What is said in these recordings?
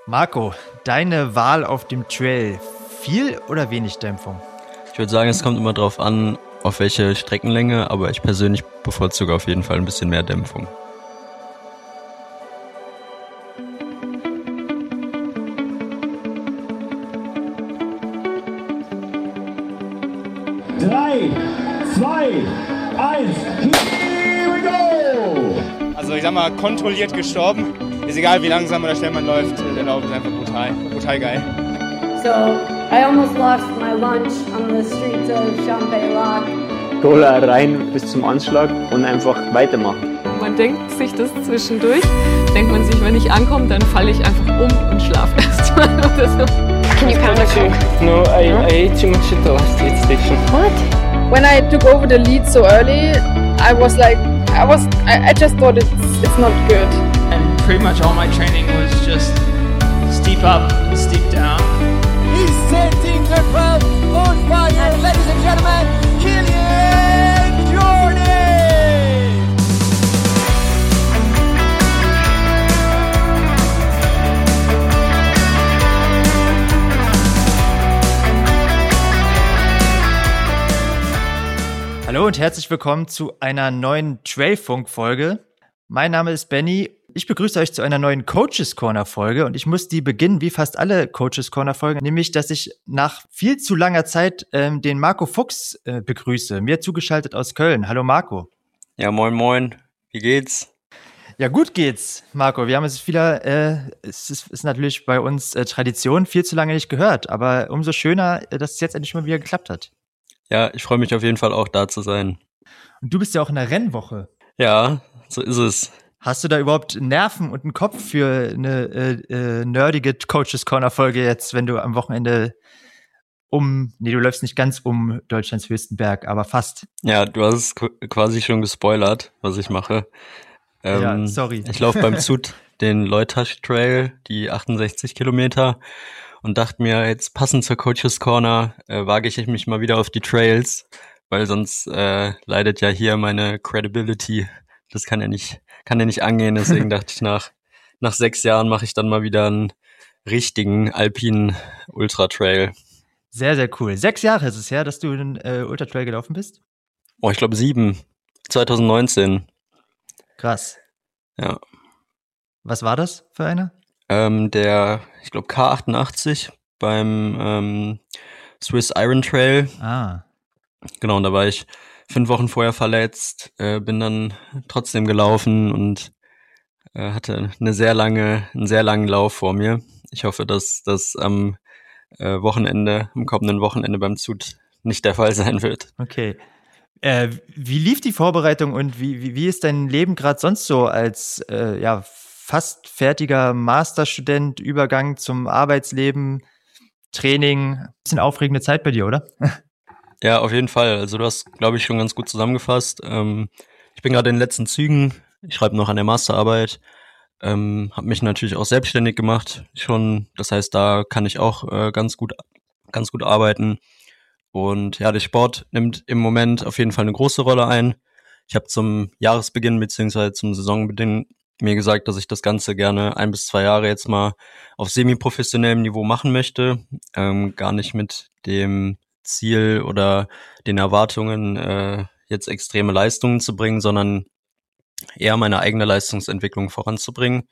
Marco, deine Wahl auf dem Trail, viel oder wenig Dämpfung? Ich würde sagen, es kommt immer drauf an, auf welche Streckenlänge, aber ich persönlich bevorzuge auf jeden Fall ein bisschen mehr Dämpfung. Drei, zwei, eins, here we go! Also ich sag mal, kontrolliert gestorben. Ist egal, wie langsam oder schnell man läuft, der Lauf ist einfach brutal geil. So, I almost lost my lunch on the streets of Champex-Lac. Cola rein bis zum Anschlag und einfach weitermachen. Man denkt sich das zwischendurch, denkt man sich, wenn ich ankomme, dann falle ich einfach um und schlafe erstmal oder so. Can you pound a Coke? No, I ate too much at the last aid station. What? When I took over the lead so early, I just thought it's not good. And pretty much all my training was just steep up, steep down. He's setting the crowd on fire, ladies and gentlemen, Kilian Jornet! Hallo und herzlich willkommen zu einer neuen Trailfunk-Folge. Mein Name ist Benny. Ich begrüße euch zu einer neuen Coaches Corner-Folge und ich muss die beginnen, wie fast alle Coaches Corner-Folgen, nämlich, dass ich nach viel zu langer Zeit den Marco Fuchs begrüße, mir zugeschaltet aus Köln. Hallo Marco. Ja, moin. Wie geht's? Ja, gut geht's, Marco. Wir haben es wieder, es ist natürlich bei uns Tradition, viel zu lange nicht gehört, aber umso schöner, dass es jetzt endlich mal wieder geklappt hat. Ja, ich freue mich auf jeden Fall auch da zu sein. Und du bist ja auch in der Rennwoche. Ja, so ist es. Hast du da überhaupt Nerven und einen Kopf für eine nerdige Coaches Corner Folge jetzt, wenn du am Wochenende du läufst nicht ganz um Deutschlands höchsten Berg, aber fast. Ja, du hast es quasi schon gespoilert, was ich mache. Ja, sorry. Ich laufe beim Zut den Leutasch Trail, die 68 Kilometer. Und dachte mir, jetzt passend zur Coaches Corner wage ich mich mal wieder auf die Trails, weil sonst leidet ja hier meine Credibility. Das kann ja nicht angehen. Deswegen dachte ich, nach 6 Jahren mache ich dann mal wieder einen richtigen alpinen Ultra-Trail. Sehr, sehr cool. 6 Jahre ist es her, dass du den Ultra-Trail gelaufen bist? Oh, ich glaube 7. 2019. Krass. Ja. Was war das für einer? Ich glaube K88 beim Swiss Iron Trail. Ah. Genau, und da war ich 5 Wochen vorher verletzt, bin dann trotzdem gelaufen und hatte einen sehr langen Lauf vor mir. Ich hoffe, dass das am kommenden Wochenende beim Zut nicht der Fall sein wird. Okay. Wie lief die Vorbereitung und wie ist dein Leben gerade sonst so als fast fertiger Masterstudent, Übergang zum Arbeitsleben, Training? Bisschen aufregende Zeit bei dir, oder? Ja, auf jeden Fall. Also du hast, glaube ich, schon ganz gut zusammengefasst. Ich bin gerade in den letzten Zügen. Ich schreibe noch an der Masterarbeit. Habe mich natürlich auch selbstständig gemacht schon. Das heißt, da kann ich auch ganz gut arbeiten. Und ja, der Sport nimmt im Moment auf jeden Fall eine große Rolle ein. Ich habe zum Jahresbeginn bzw. zum Saisonbeginn mir gesagt, dass ich das Ganze gerne 1 bis 2 Jahre jetzt mal auf semi-professionellem Niveau machen möchte. Gar nicht mit dem Ziel oder den Erwartungen, jetzt extreme Leistungen zu bringen, sondern eher meine eigene Leistungsentwicklung voranzubringen.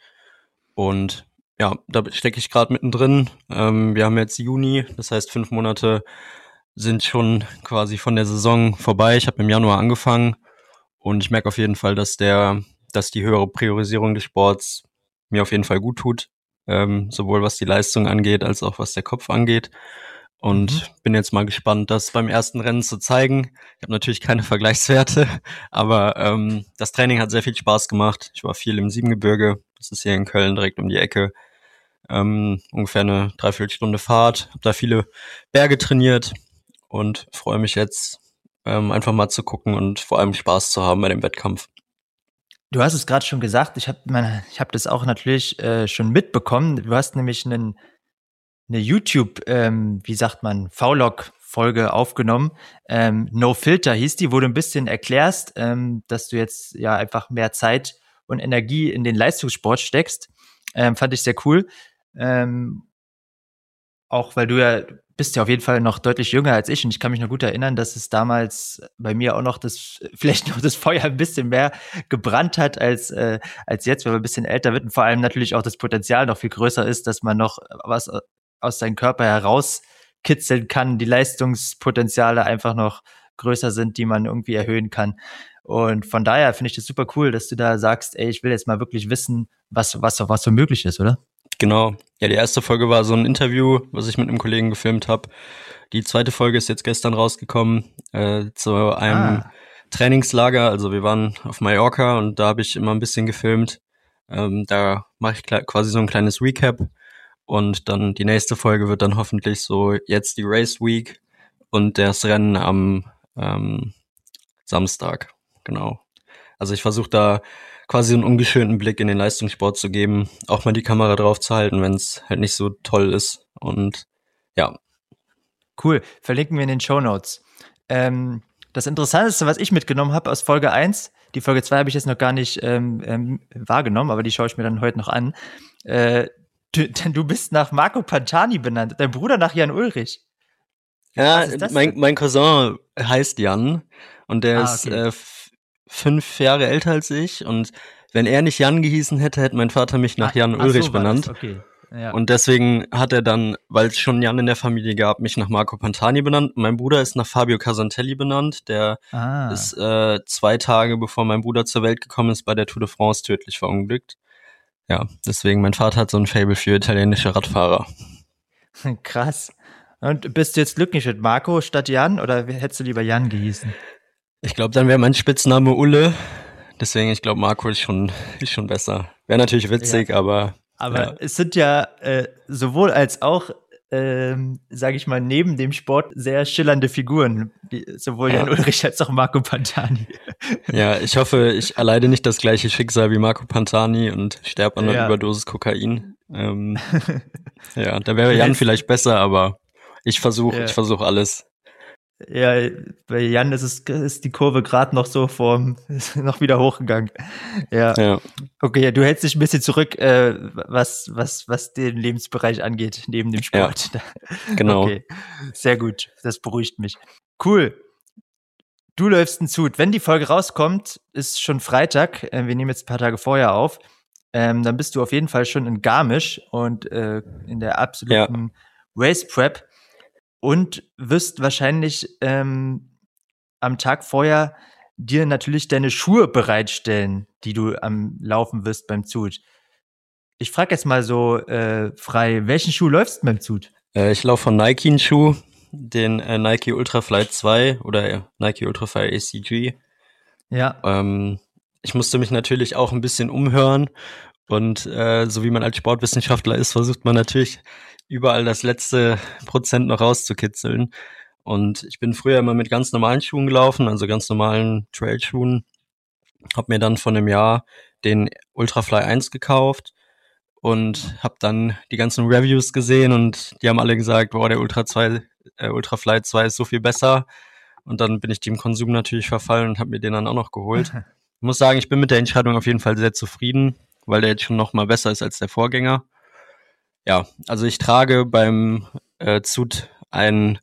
Und ja, da stecke ich gerade mittendrin. Wir haben jetzt Juni, das heißt 5 Monate sind schon quasi von der Saison vorbei. Ich habe im Januar angefangen und ich merke auf jeden Fall, dass die höhere Priorisierung des Sports mir auf jeden Fall gut tut, sowohl was die Leistung angeht, als auch was der Kopf angeht. Und bin jetzt mal gespannt, das beim ersten Rennen zu zeigen. Ich habe natürlich keine Vergleichswerte, aber das Training hat sehr viel Spaß gemacht. Ich war viel im Siebengebirge, das ist hier in Köln direkt um die Ecke. Ungefähr eine 3/4 Fahrt, habe da viele Berge trainiert und freue mich jetzt einfach mal zu gucken und vor allem Spaß zu haben bei dem Wettkampf. Du hast es gerade schon gesagt, ich hab das auch natürlich schon mitbekommen. Du hast nämlich eine YouTube, V-Log-Folge aufgenommen. No Filter hieß die, wo du ein bisschen erklärst, dass du jetzt ja einfach mehr Zeit und Energie in den Leistungssport steckst. Fand ich sehr cool. Auch weil du bist ja auf jeden Fall noch deutlich jünger als ich und ich kann mich noch gut erinnern, dass es damals bei mir auch noch vielleicht noch das Feuer ein bisschen mehr gebrannt hat als jetzt, wenn man ein bisschen älter wird und vor allem natürlich auch das Potenzial noch viel größer ist, dass man noch was aus seinem Körper herauskitzeln kann, die Leistungspotenziale einfach noch größer sind, die man irgendwie erhöhen kann. Und von daher finde ich das super cool, dass du da sagst, ey, ich will jetzt mal wirklich wissen, was so möglich ist, oder? Genau. Ja, die erste Folge war so ein Interview, was ich mit einem Kollegen gefilmt habe. Die zweite Folge ist jetzt gestern rausgekommen, zu einem Trainingslager. Also wir waren auf Mallorca und da habe ich immer ein bisschen gefilmt. Da mache ich quasi so ein kleines Recap. Und dann die nächste Folge wird dann hoffentlich so jetzt die Race Week und das Rennen am Samstag. Genau. Also ich versuche da quasi einen ungeschönten Blick in den Leistungssport zu geben, auch mal die Kamera drauf zu halten, wenn es halt nicht so toll ist. Und ja. Cool. Verlinken wir in den Shownotes. Das Interessanteste, was ich mitgenommen habe aus Folge 1, die Folge 2 habe ich jetzt noch gar nicht wahrgenommen, aber die schaue ich mir dann heute noch an. Du bist nach Marco Pantani benannt, dein Bruder nach Jan Ullrich. Ja, mein Cousin heißt Jan und der ist 5 Jahre älter als ich und wenn er nicht Jan gehießen hätte, hätte mein Vater mich nach Jan Ullrich benannt. Okay. Ja. Und deswegen hat er dann, weil es schon Jan in der Familie gab, mich nach Marco Pantani benannt. Mein Bruder ist nach Fabio Casantelli benannt. Der ist 2 Tage bevor mein Bruder zur Welt gekommen ist, bei der Tour de France tödlich verunglückt. Ja, deswegen, mein Vater hat so ein Faible für italienische Radfahrer. Krass. Und bist du jetzt glücklich mit Marco statt Jan oder hättest du lieber Jan gehießen? Ich glaube, dann wäre mein Spitzname Ulle. Deswegen, ich glaube, Marco ist schon besser. Wäre natürlich witzig, ja. Aber es sind ja sowohl als auch, sage ich mal, neben dem Sport sehr schillernde Figuren. Sowohl Jan Ullrich als auch Marco Pantani. Ja, ich hoffe, ich erleide nicht das gleiche Schicksal wie Marco Pantani und sterbe an einer Überdosis Kokain. Ja, da wäre Jan vielleicht besser, aber ich versuche alles. Ja, bei Jan ist die Kurve gerade noch so noch wieder hochgegangen. Ja. Okay, du hältst dich ein bisschen zurück, was den Lebensbereich angeht, neben dem Sport. Ja, genau. Okay, sehr gut. Das beruhigt mich. Cool. Du läufst einen Zug. Wenn die Folge rauskommt, ist schon Freitag. Wir nehmen jetzt ein paar Tage vorher auf. Dann bist du auf jeden Fall schon in Garmisch und in der absoluten Race Prep. Und wirst wahrscheinlich am Tag vorher dir natürlich deine Schuhe bereitstellen, die du am Laufen wirst beim Zug. Ich frage jetzt mal so frei, welchen Schuh läufst du beim Zug? Ich laufe von Nike einen Schuh, den Nike Ultrafly 2 oder Nike Ultrafly ACG. Ja. Ich musste mich natürlich auch ein bisschen umhören und so wie man als Sportwissenschaftler ist, versucht man natürlich überall das letzte Prozent noch rauszukitzeln. Und ich bin früher immer mit ganz normalen Schuhen gelaufen, also ganz normalen Trailschuhen. Hab mir dann vor einem Jahr den Ultrafly 1 gekauft und hab dann die ganzen Reviews gesehen und die haben alle gesagt, boah, der Ultrafly 2 ist so viel besser. Und dann bin ich dem Konsum natürlich verfallen und hab mir den dann auch noch geholt. Ich muss sagen, ich bin mit der Entscheidung auf jeden Fall sehr zufrieden, weil der jetzt schon noch mal besser ist als der Vorgänger. Ja, also ich trage beim Zut ein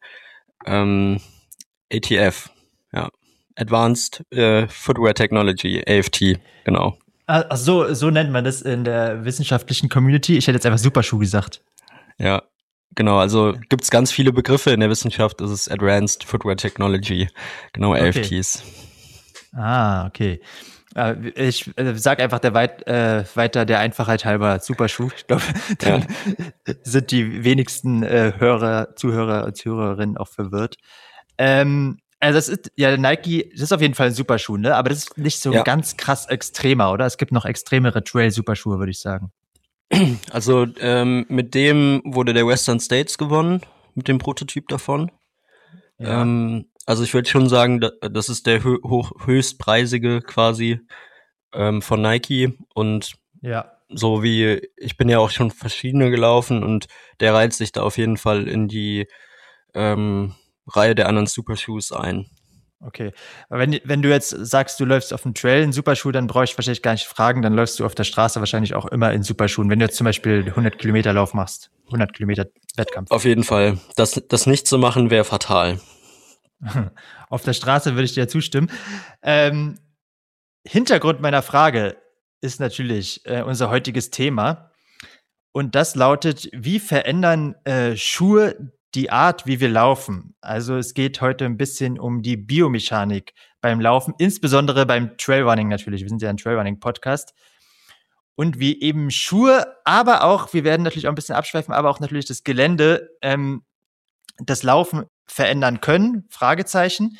ATF, Advanced Footwear Technology, AFT, genau. Ach so nennt man das in der wissenschaftlichen Community. Ich hätte jetzt einfach Superschuh gesagt. Ja, genau, also gibt's ganz viele Begriffe in der Wissenschaft, das ist Advanced Footwear Technology, genau, okay. AFTs. Okay. Ich sag einfach weiter der Einfachheit halber Superschuh. Ich glaube, dann sind die wenigsten Zuhörer und Zuhörerinnen auch verwirrt. Also das ist Nike, das ist auf jeden Fall ein Superschuh, ne? Aber das ist nicht so ganz krass extremer, oder? Es gibt noch extremere Trail-Superschuhe, würde ich sagen. Also mit dem wurde der Western States gewonnen, mit dem Prototyp davon. Ja. Also ich würde schon sagen, das ist der höchstpreisige quasi von Nike und so wie, ich bin ja auch schon verschiedene gelaufen und der reiht sich da auf jeden Fall in die Reihe der anderen Supershoes ein. Okay. Aber wenn du jetzt sagst, du läufst auf dem Trail in Superschuh, dann brauche ich wahrscheinlich gar nicht fragen, dann läufst du auf der Straße wahrscheinlich auch immer in Superschuhen, wenn du jetzt zum Beispiel 100 Kilometer Lauf machst, 100 Kilometer Wettkampf. Auf jeden Fall. Das nicht zu machen wäre fatal. Auf der Straße würde ich dir zustimmen. Hintergrund meiner Frage ist natürlich unser heutiges Thema. Und das lautet, wie verändern Schuhe die Art, wie wir laufen? Also es geht heute ein bisschen um die Biomechanik beim Laufen, insbesondere beim Trailrunning natürlich. Wir sind ja ein Trailrunning-Podcast. Und wie eben Schuhe, aber auch, wir werden natürlich auch ein bisschen abschweifen, aber auch natürlich das Gelände, das Laufen verändern können, Fragezeichen.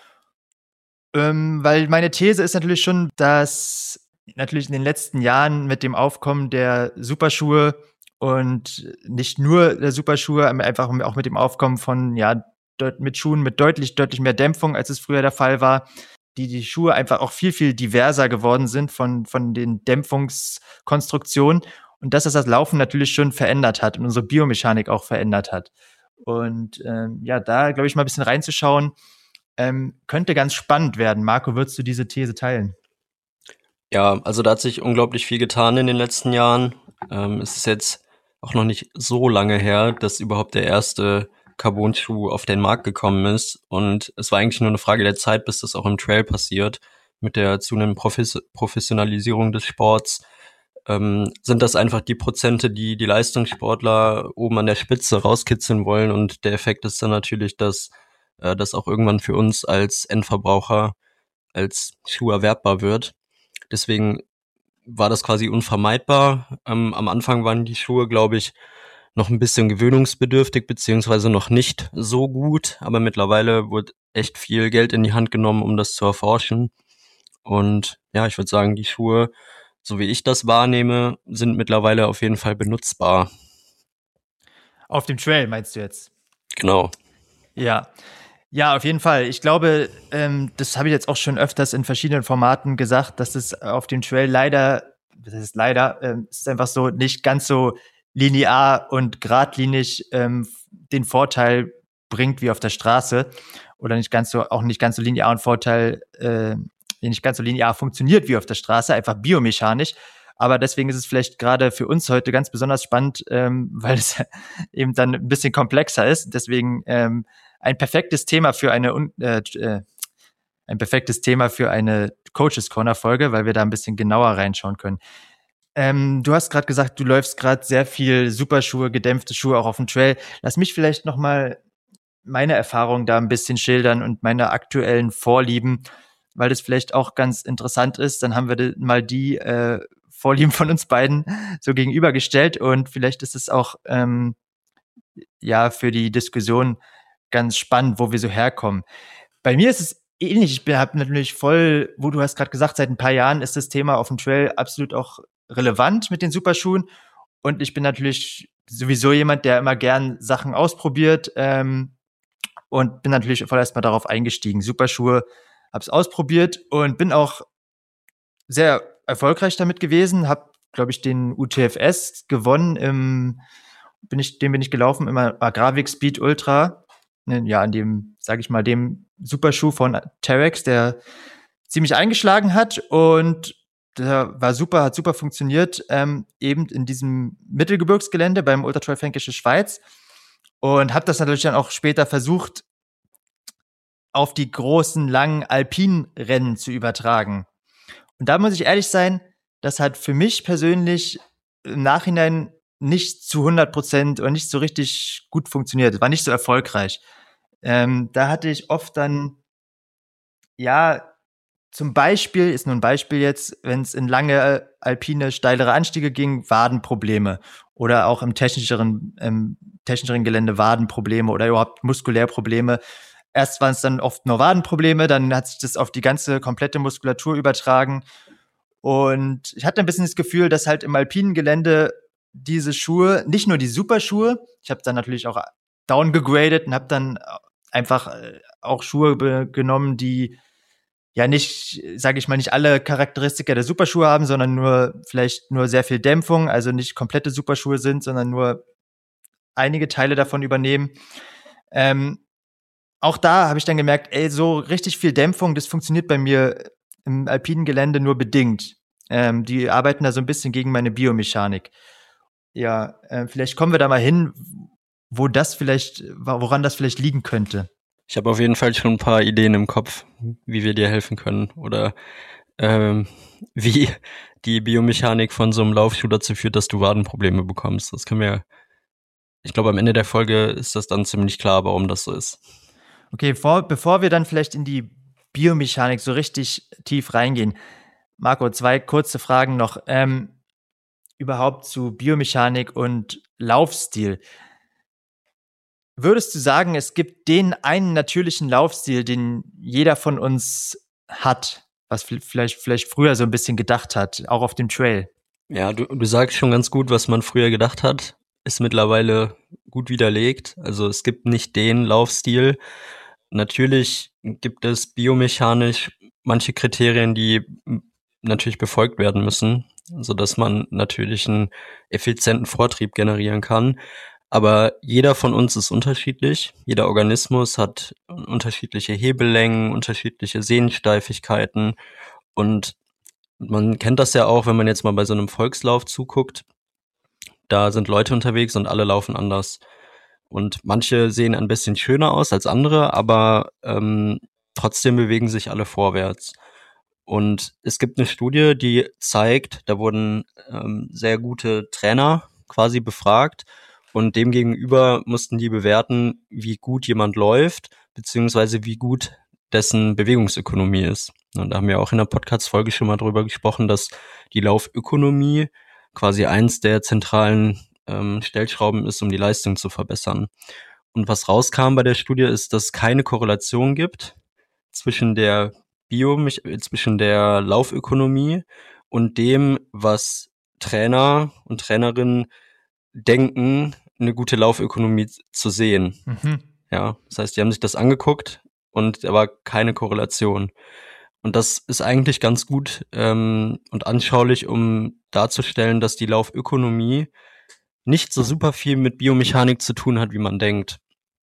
Weil meine These ist natürlich schon, dass natürlich in den letzten Jahren mit dem Aufkommen der Superschuhe und nicht nur der Superschuhe, einfach auch mit dem Aufkommen von mit Schuhen mit deutlich mehr Dämpfung, als es früher der Fall war, die Schuhe einfach auch viel, viel diverser geworden sind von den Dämpfungskonstruktionen und dass das Laufen natürlich schon verändert hat und unsere Biomechanik auch verändert hat. Und da glaube ich mal ein bisschen reinzuschauen, könnte ganz spannend werden. Marco, würdest du diese These teilen? Ja, also da hat sich unglaublich viel getan in den letzten Jahren. Es ist jetzt auch noch nicht so lange her, dass überhaupt der erste Carbon-Schuh auf den Markt gekommen ist. Und es war eigentlich nur eine Frage der Zeit, bis das auch im Trail passiert. Mit der zunehmenden Professionalisierung des Sports sind das einfach die Prozente, die Leistungssportler oben an der Spitze rauskitzeln wollen. Und der Effekt ist dann natürlich, dass das auch irgendwann für uns als Endverbraucher als Schuh erwerbbar wird. Deswegen war das quasi unvermeidbar. Am Anfang waren die Schuhe, glaube ich, noch ein bisschen gewöhnungsbedürftig, beziehungsweise noch nicht so gut. Aber mittlerweile wurde echt viel Geld in die Hand genommen, um das zu erforschen. Und ja, ich würde sagen, die Schuhe, so wie ich das wahrnehme, sind mittlerweile auf jeden Fall benutzbar. Auf dem Trail meinst du jetzt? Genau. Ja, auf jeden Fall. Ich glaube, das habe ich jetzt auch schon öfters in verschiedenen Formaten gesagt, dass es auf dem Trail es ist einfach so nicht ganz so linear und geradlinig den Vorteil bringt wie auf der Straße oder nicht ganz so linear und Vorteil nicht ganz so linear funktioniert wie auf der Straße, einfach biomechanisch. Aber deswegen ist es vielleicht gerade für uns heute ganz besonders spannend, weil es eben dann ein bisschen komplexer ist. Deswegen ein perfektes Thema für eine Coaches Corner Folge, weil wir da ein bisschen genauer reinschauen können. Du hast gerade gesagt, du läufst gerade sehr viel Superschuhe, gedämpfte Schuhe auch auf dem Trail. Lass mich vielleicht noch mal meine Erfahrungen da ein bisschen schildern und meine aktuellen Vorlieben, weil das vielleicht auch ganz interessant ist. Dann haben wir mal die Vorlieben von uns beiden so gegenübergestellt und vielleicht ist es auch für die Diskussion ganz spannend, wo wir so herkommen. Bei mir ist es ähnlich. Ich habe natürlich voll, wo du hast gerade gesagt, seit ein paar Jahren ist das Thema auf dem Trail absolut auch relevant mit den Superschuhen. Und ich bin natürlich sowieso jemand, der immer gern Sachen ausprobiert und bin natürlich voll erstmal darauf eingestiegen. Superschuhe, hab's ausprobiert und bin auch sehr erfolgreich damit gewesen. Hab, glaube ich, den UTFS gewonnen. Den bin ich gelaufen im Agravik Speed Ultra. Ja, an dem, sage ich mal, dem Superschuh von Terex, der ziemlich eingeschlagen hat und der war super, hat super funktioniert, eben in diesem Mittelgebirgsgelände beim Ultratrail Fränkische Schweiz und habe das natürlich dann auch später versucht, auf die großen, langen Alpinrennen zu übertragen. Und da muss ich ehrlich sein, das hat für mich persönlich im Nachhinein nicht zu 100% oder nicht so richtig gut funktioniert. War nicht so erfolgreich. Da hatte ich oft dann, zum Beispiel, ist nur ein Beispiel jetzt, wenn es in lange, alpine, steilere Anstiege ging, Wadenprobleme. Oder auch im technischeren Gelände Wadenprobleme oder überhaupt Muskulärprobleme. Erst waren es dann oft nur Wadenprobleme, dann hat sich das auf die ganze komplette Muskulatur übertragen. Und ich hatte ein bisschen das Gefühl, dass halt im alpinen Gelände diese Schuhe, nicht nur die Superschuhe, ich habe dann natürlich auch downgegradet und habe dann einfach auch Schuhe genommen, die ja nicht, sage ich mal, nicht alle Charakteristika der Superschuhe haben, sondern vielleicht nur sehr viel Dämpfung, also nicht komplette Superschuhe sind, sondern nur einige Teile davon übernehmen. auch da habe ich dann gemerkt, so richtig viel Dämpfung, das funktioniert bei mir im alpinen Gelände nur bedingt. Die arbeiten da so ein bisschen gegen meine Biomechanik. Ja, vielleicht kommen wir da mal hin, woran das vielleicht liegen könnte. Ich habe auf jeden Fall schon ein paar Ideen im Kopf, wie wir dir helfen können oder wie die Biomechanik von so einem Laufschuh dazu führt, dass du Wadenprobleme bekommst. Das können wir, ich glaube, am Ende der Folge ist das dann ziemlich klar, warum das so ist. Okay, bevor wir dann vielleicht in die Biomechanik so richtig tief reingehen, Marco, 2 kurze Fragen noch. Überhaupt zu Biomechanik und Laufstil. Würdest du sagen, es gibt den einen natürlichen Laufstil, den jeder von uns hat, was vielleicht früher so ein bisschen gedacht hat, auch auf dem Trail? Ja, du sagst schon ganz gut, was man früher gedacht hat, ist mittlerweile gut widerlegt. Also es gibt nicht den Laufstil. Natürlich gibt es biomechanisch manche Kriterien, die natürlich befolgt werden müssen, sodass man natürlich einen effizienten Vortrieb generieren kann. Aber jeder von uns ist unterschiedlich. Jeder Organismus hat unterschiedliche Hebellängen, unterschiedliche Sehnensteifigkeiten. Und man kennt das ja auch, wenn man jetzt mal bei so einem Volkslauf zuguckt. Da sind Leute unterwegs und alle laufen anders. Und manche sehen ein bisschen schöner aus als andere, aber trotzdem bewegen sich alle vorwärts. Und es gibt eine Studie, die zeigt, da wurden sehr gute Trainer quasi befragt und demgegenüber mussten die bewerten, wie gut jemand läuft, beziehungsweise wie gut dessen Bewegungsökonomie ist. Und da haben wir auch in der Podcast-Folge schon mal drüber gesprochen, dass die Laufökonomie quasi eins der zentralen Stellschrauben ist, um die Leistung zu verbessern. Und was rauskam bei der Studie ist, dass es keine Korrelation gibt zwischen der Laufökonomie und dem, was Trainer und Trainerinnen denken, eine gute Laufökonomie zu sehen. Mhm. Ja, das heißt, die haben sich das angeguckt und da war keine Korrelation. Und das ist eigentlich ganz gut und anschaulich, um darzustellen, dass die Laufökonomie nicht so super viel mit Biomechanik zu tun hat, wie man denkt.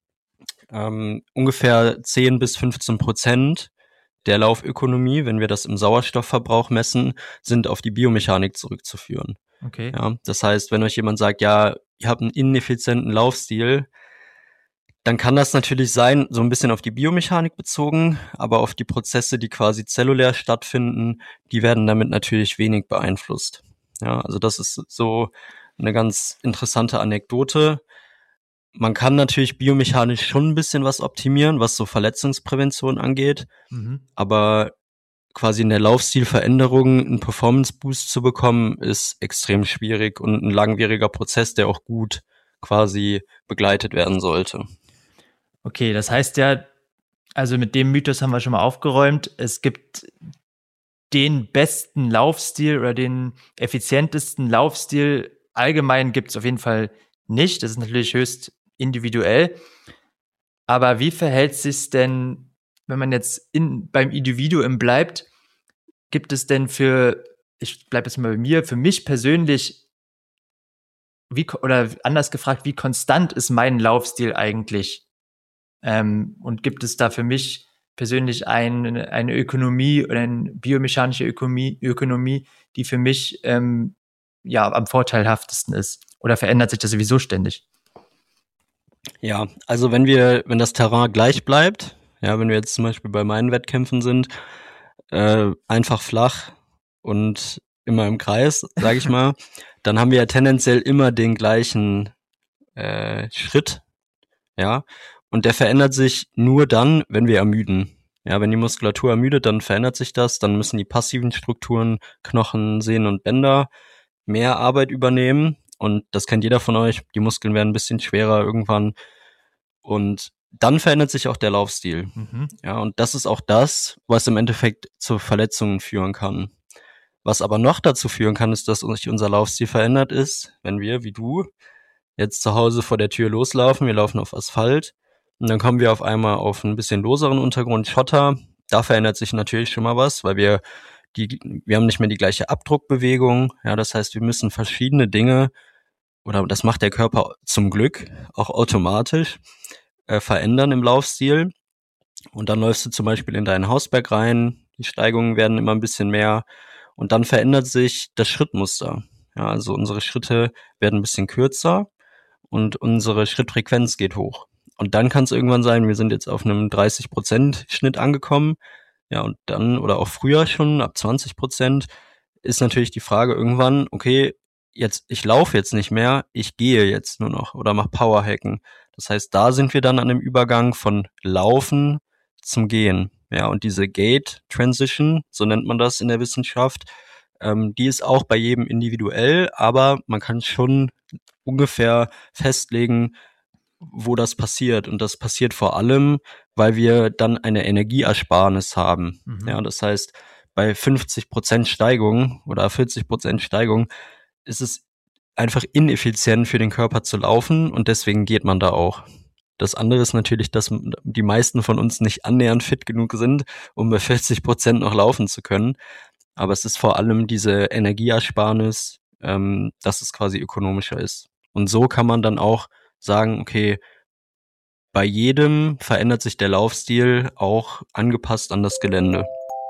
Ungefähr 10-15% der Laufökonomie, wenn wir das im Sauerstoffverbrauch messen, sind auf die Biomechanik zurückzuführen. Okay. Ja, das heißt, wenn euch jemand sagt, ja, ihr habt einen ineffizienten Laufstil, dann kann das natürlich sein, so ein bisschen auf die Biomechanik bezogen, aber auf die Prozesse, die quasi zellulär stattfinden, die werden damit natürlich wenig beeinflusst. Ja, also das ist so eine ganz interessante Anekdote. Man kann natürlich biomechanisch schon ein bisschen was optimieren, was so Verletzungsprävention angeht, aber quasi in der Laufstilveränderung einen Performance-Boost zu bekommen, ist extrem schwierig und ein langwieriger Prozess, der auch gut quasi begleitet werden sollte. Okay, das heißt ja, also mit dem Mythos haben wir schon mal aufgeräumt, es gibt den besten Laufstil oder den effizientesten Laufstil allgemein gibt es auf jeden Fall nicht. Das ist natürlich höchst individuell. Aber wie verhält sich's denn, wenn man jetzt beim Individuum bleibt, gibt es denn ich bleibe jetzt mal bei mir, für mich persönlich, oder anders gefragt, wie konstant ist mein Laufstil eigentlich? Und gibt es da für mich persönlich eine Ökonomie oder eine biomechanische Ökonomie, die für mich am vorteilhaftesten ist? Oder verändert sich das sowieso ständig? Ja, also wenn das Terrain gleich bleibt, ja, wenn wir jetzt zum Beispiel bei meinen Wettkämpfen sind, einfach flach und immer im Kreis, sage ich mal, dann haben wir ja tendenziell immer den gleichen Schritt, ja, und der verändert sich nur dann, wenn wir ermüden. Ja, wenn die Muskulatur ermüdet, dann verändert sich das, dann müssen die passiven Strukturen, Knochen, Sehnen und Bänder mehr Arbeit übernehmen und das kennt jeder von euch, die Muskeln werden ein bisschen schwerer irgendwann und dann verändert sich auch der Laufstil. Ja, und das ist auch das, was im Endeffekt zu Verletzungen führen kann. Was aber noch dazu führen kann, ist, dass sich unser Laufstil verändert ist, wenn wir, wie du, jetzt zu Hause vor der Tür loslaufen, wir laufen auf Asphalt und dann kommen wir auf einmal auf ein bisschen loseren Untergrund, Schotter. Da verändert sich natürlich schon mal was, weil wir haben nicht mehr die gleiche Abdruckbewegung. Ja, das heißt, wir müssen verschiedene Dinge, oder das macht der Körper zum Glück auch automatisch, verändern im Laufstil. Und dann läufst du zum Beispiel in deinen Hausberg rein, die Steigungen werden immer ein bisschen mehr und dann verändert sich das Schrittmuster. Ja, also unsere Schritte werden ein bisschen kürzer und unsere Schrittfrequenz geht hoch. Und dann kann es irgendwann sein, wir sind jetzt auf einem 30% Schnitt angekommen. Ja, und dann, oder auch früher schon, ab 20%, ist natürlich die Frage irgendwann, okay, ich laufe jetzt nicht mehr, ich gehe jetzt nur noch oder mache Powerhacken. Das heißt, da sind wir dann an dem Übergang von Laufen zum Gehen. Ja, und diese Gait Transition, so nennt man das in der Wissenschaft, die ist auch bei jedem individuell, aber man kann schon ungefähr festlegen, wo das passiert. Und das passiert vor allem, weil wir dann eine Energieersparnis haben. Ja, das heißt, bei 50% Steigung oder 40% Steigung ist es einfach ineffizient für den Körper zu laufen und deswegen geht man da auch. Das andere ist natürlich, dass die meisten von uns nicht annähernd fit genug sind, um bei 40% noch laufen zu können. Aber es ist vor allem diese Energieersparnis, dass es quasi ökonomischer ist. Und so kann man dann auch sagen, okay, bei jedem verändert sich der Laufstil auch angepasst an das Gelände.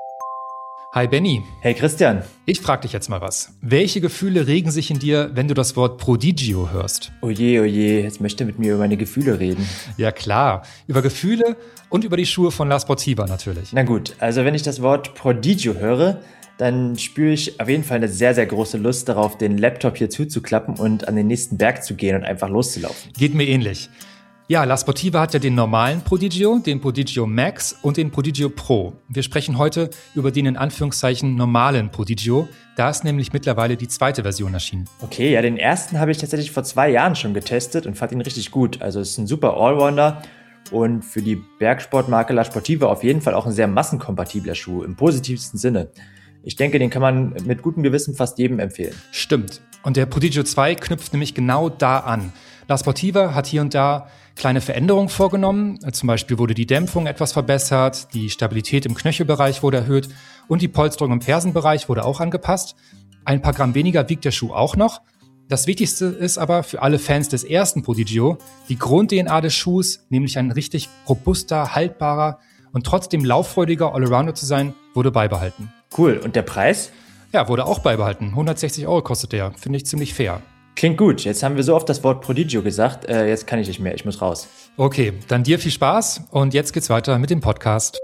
Hi Benny. Hey Christian. Ich frag dich jetzt mal was. Welche Gefühle regen sich in dir, wenn du das Wort Prodigio hörst? Oje, jetzt möchte er mit mir über meine Gefühle reden. Ja klar, über Gefühle und über die Schuhe von La Sportiva natürlich. Na gut, also wenn ich das Wort Prodigio höre, dann spüre ich auf jeden Fall eine sehr, sehr große Lust darauf, den Laptop hier zuzuklappen und an den nächsten Berg zu gehen und einfach loszulaufen. Geht mir ähnlich. Ja, La Sportiva hat ja den normalen Prodigio, den Prodigio Max und den Prodigio Pro. Wir sprechen heute über den in Anführungszeichen normalen Prodigio. Da ist nämlich mittlerweile die zweite Version erschienen. Okay, ja, den ersten habe ich tatsächlich vor 2 Jahren schon getestet und fand ihn richtig gut. Also es ist ein super Allrounder und für die Bergsportmarke La Sportiva auf jeden Fall auch ein sehr massenkompatibler Schuh, im positivsten Sinne. Ich denke, den kann man mit gutem Gewissen fast jedem empfehlen. Stimmt. Und der Prodigio 2 knüpft nämlich genau da an. La Sportiva hat hier und da kleine Veränderungen vorgenommen. Zum Beispiel wurde die Dämpfung etwas verbessert, die Stabilität im Knöchelbereich wurde erhöht und die Polsterung im Fersenbereich wurde auch angepasst. Ein paar Gramm weniger wiegt der Schuh auch noch. Das Wichtigste ist aber für alle Fans des ersten Prodigio die Grund-DNA des Schuhs, nämlich ein richtig robuster, haltbarer und trotzdem lauffreudiger Allrounder zu sein, wurde beibehalten. Cool. Und der Preis? Ja, wurde auch beibehalten. 160 € kostet der. Finde ich ziemlich fair. Klingt gut. Jetzt haben wir so oft das Wort Prodigio gesagt. Jetzt kann ich nicht mehr. Ich muss raus. Okay, dann dir viel Spaß und jetzt geht's weiter mit dem Podcast.